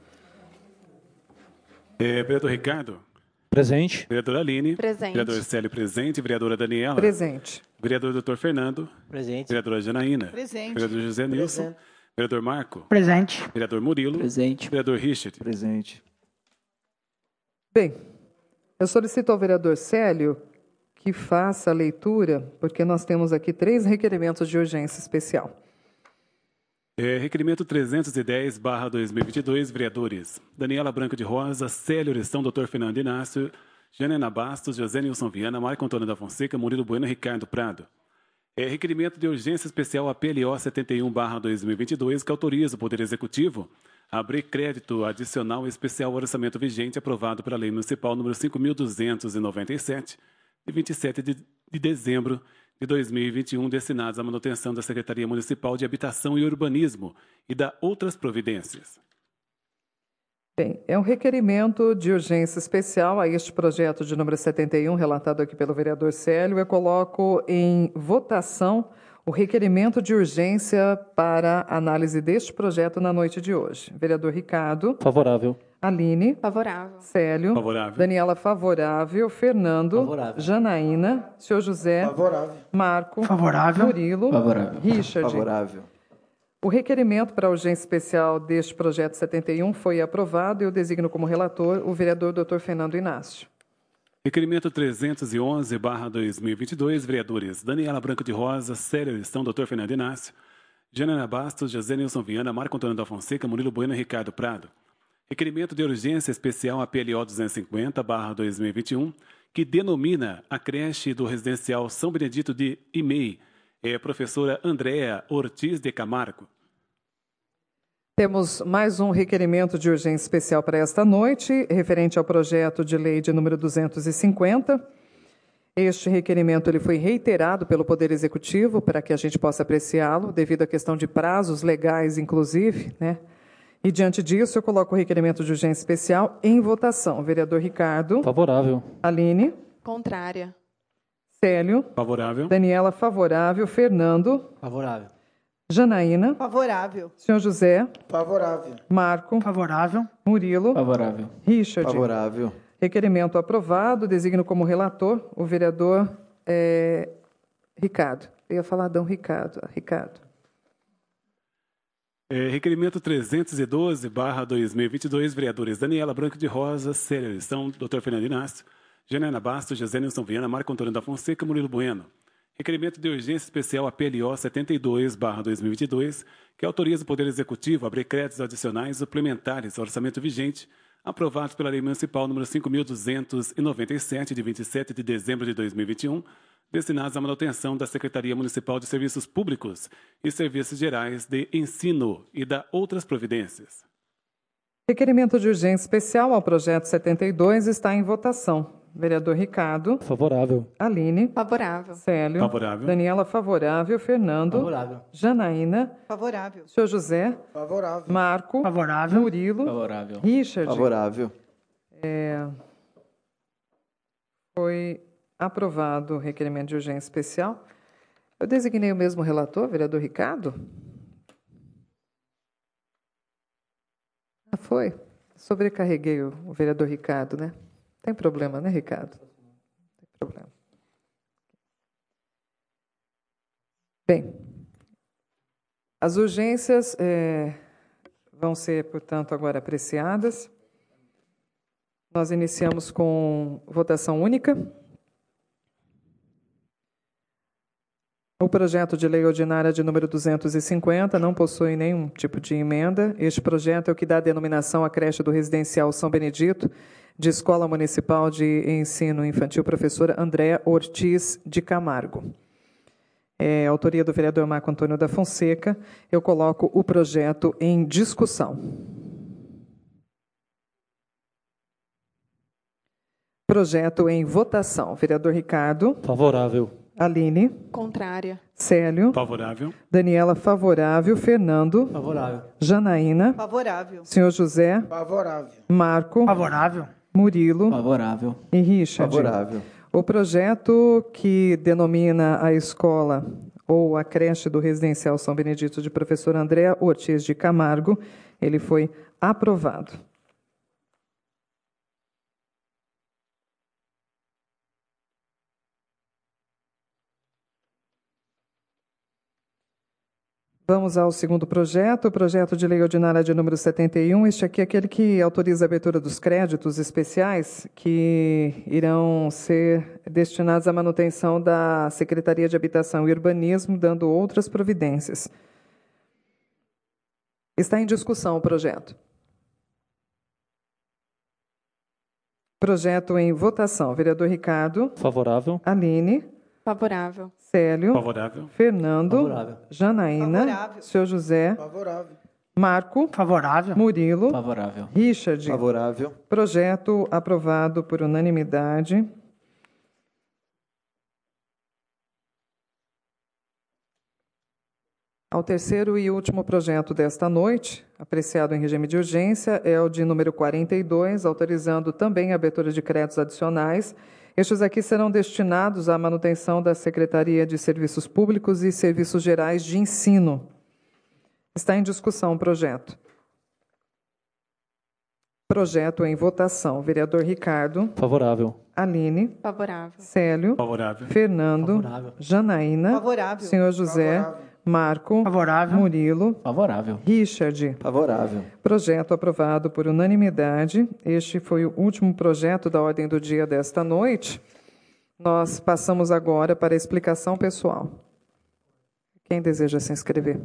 Vereador Ricardo. Presente. Vereadora Aline. Presente. Vereador Célio, presente. Vereadora Daniela. Presente. Vereador Dr. Fernando. Presente. Vereadora Janaína. Presente. Vereador José Nilson. Vereador Marco. Presente. Vereador Murilo. Presente. Vereador Richard. Presente. Bem, eu solicito ao vereador Célio que faça a leitura, porque nós temos aqui 3 requerimentos de urgência especial. Requerimento 310/2022, vereadores Daniela Branco de Rosa, Célio Orestão, Dr. Fernando Inácio, Janena Bastos, José Nilson Viana, Marco Antônio da Fonseca, Murilo Bueno, Ricardo Prado. Requerimento de urgência especial APLO 71/2022, que autoriza o Poder Executivo abrir crédito adicional especial ao orçamento vigente aprovado pela Lei Municipal número 5.297, de 27 de dezembro de 2021, destinados à manutenção da Secretaria Municipal de Habitação e Urbanismo e da outras providências. Bem, é um requerimento de urgência especial a este projeto de número 71, relatado aqui pelo vereador Célio. Eu coloco em votação o requerimento de urgência para análise deste projeto na noite de hoje. Vereador Ricardo. Favorável. Aline. Favorável. Célio. Favorável. Daniela, favorável. Fernando. Favorável. Janaína. Senhor José. Favorável. Marco. Favorável. Murilo. Favorável. Richard. Favorável. O requerimento para urgência especial deste projeto 71 foi aprovado e eu designo como relator o vereador Dr. Fernando Inácio. Requerimento 311/2022, vereadores Daniela Branco de Rosa, Célio Aristão, Dr. Fernando Inácio, Janaina Bastos, José Nilson Viana, Marco Antônio da Fonseca, Murilo Bueno e Ricardo Prado. Requerimento de urgência especial a PLO 250/2021, que denomina a creche do residencial São Benedito de IMEI, professora Andréa Ortiz de Camargo. Temos mais um requerimento de urgência especial para esta noite, referente ao projeto de lei de número 250. Este requerimento ele foi reiterado pelo Poder Executivo para que a gente possa apreciá-lo, devido à questão de prazos legais, inclusive, né? E, diante disso, eu coloco o requerimento de urgência especial em votação. Vereador Ricardo. Favorável. Aline. Contrária. Célio. Favorável. Daniela, favorável. Fernando. Favorável. Janaína. Favorável. Senhor José. Favorável. Marco. Favorável. Murilo. Favorável. Richard. Favorável. Requerimento aprovado. Designo como relator o vereador Ricardo. Eu ia falar Adão Ricardo. Ricardo. Requerimento 312/2022, vereadores Daniela Branco de Rosa, Célio Aristão, Dr. Fernando Inácio, Janaina Bastos, José Nilson Viana, Marco Antônio da Fonseca, Murilo Bueno. Requerimento de urgência especial a PLO 72/2022, que autoriza o Poder Executivo a abrir créditos adicionais suplementares ao orçamento vigente, aprovados pela Lei Municipal número 5.297, de 27 de dezembro de 2021, destinados à manutenção da Secretaria Municipal de Serviços Públicos e Serviços Gerais de Ensino e da outras providências. Requerimento de urgência especial ao projeto 72 está em votação. Vereador Ricardo. Favorável. Aline. Favorável. Célio. Favorável. Daniela, favorável. Fernando. Favorável. Janaína. Favorável. Senhor José. Favorável. Marco. Favorável. Murilo. Favorável. Richard. Favorável. Foi aprovado o requerimento de urgência especial. Eu designei o mesmo relator, vereador Ricardo? Foi. Sobrecarreguei o vereador Ricardo, né? Tem problema, né, Ricardo? Tem problema. Bem, as urgências vão ser, portanto, agora apreciadas. Nós iniciamos com votação única. O projeto de lei ordinária de número 250 não possui nenhum tipo de emenda. Este projeto é o que dá a denominação à creche do residencial São Benedito, de Escola Municipal de Ensino Infantil, professora Andréa Ortiz de Camargo. Autoria do vereador Marco Antônio da Fonseca. Eu coloco o projeto em discussão. Projeto em votação. Vereador Ricardo. Favorável. Aline. Contrária. Célio. Favorável. Daniela, favorável. Fernando. Favorável. Janaína. Favorável. Senhor José. Favorável. Marco. Favorável. Murilo. Favorável. E Richard. Favorável. O projeto que denomina a escola ou a creche do residencial São Benedito de professora Andréa Ortiz de Camargo, ele foi aprovado. Vamos ao segundo projeto, o projeto de lei ordinária de número 71. Este aqui é aquele que autoriza a abertura dos créditos especiais que irão ser destinados à manutenção da Secretaria de Habitação e Urbanismo, dando outras providências. Está em discussão o projeto. Projeto em votação. Vereador Ricardo. Favorável. Aline. Favorável. Célio. Favorável. Fernando. Favorável. Janaína. Favorável. Senhor José. Favorável. Marco. Favorável. Murilo. Favorável. Richard. Favorável. Projeto aprovado por unanimidade. Ao terceiro e último projeto desta noite, apreciado em regime de urgência, é o de número 42, autorizando também a abertura de créditos adicionais. Estes aqui serão destinados à manutenção da Secretaria de Serviços Públicos e Serviços Gerais de Ensino. Está em discussão o projeto. Projeto em votação. Vereador Ricardo. Favorável. Aline. Favorável. Célio. Favorável. Fernando. Favorável. Janaína. Favorável. Senhor José. Marco. Favorável. Murilo. Favorável. Richard. Favorável. Projeto aprovado por unanimidade. Este foi o último projeto da ordem do dia desta noite. Nós passamos agora para a explicação pessoal. Quem deseja se inscrever?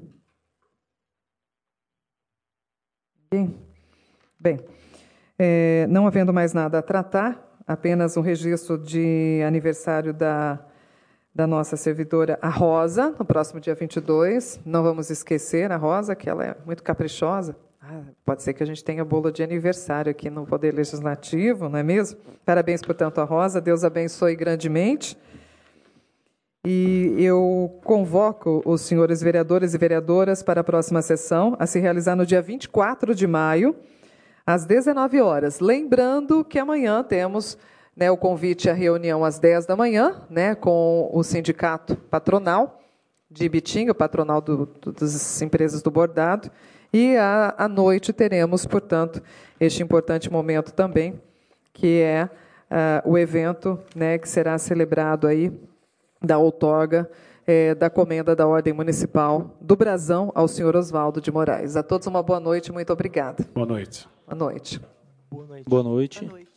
Ninguém? Bem, não havendo mais nada a tratar, apenas um registro de aniversário da nossa servidora, a Rosa, no próximo dia 22. Não vamos esquecer a Rosa, que ela é muito caprichosa. Pode ser que a gente tenha bolo de aniversário aqui no Poder Legislativo, não é mesmo? Parabéns, portanto, à Rosa. Deus abençoe grandemente. E eu convoco os senhores vereadores e vereadoras para a próxima sessão, a se realizar no dia 24 de maio, às 19 horas. Lembrando que amanhã temos o convite à reunião às 10 da manhã, com o sindicato patronal de Ibitinga, o patronal das empresas do bordado, e à noite teremos, portanto, este importante momento também, que é o evento que será celebrado aí da outorga da comenda da Ordem Municipal do Brasão ao senhor Oswaldo de Moraes. A todos uma boa noite, muito obrigada. Boa noite. Boa noite. Boa noite. Boa noite.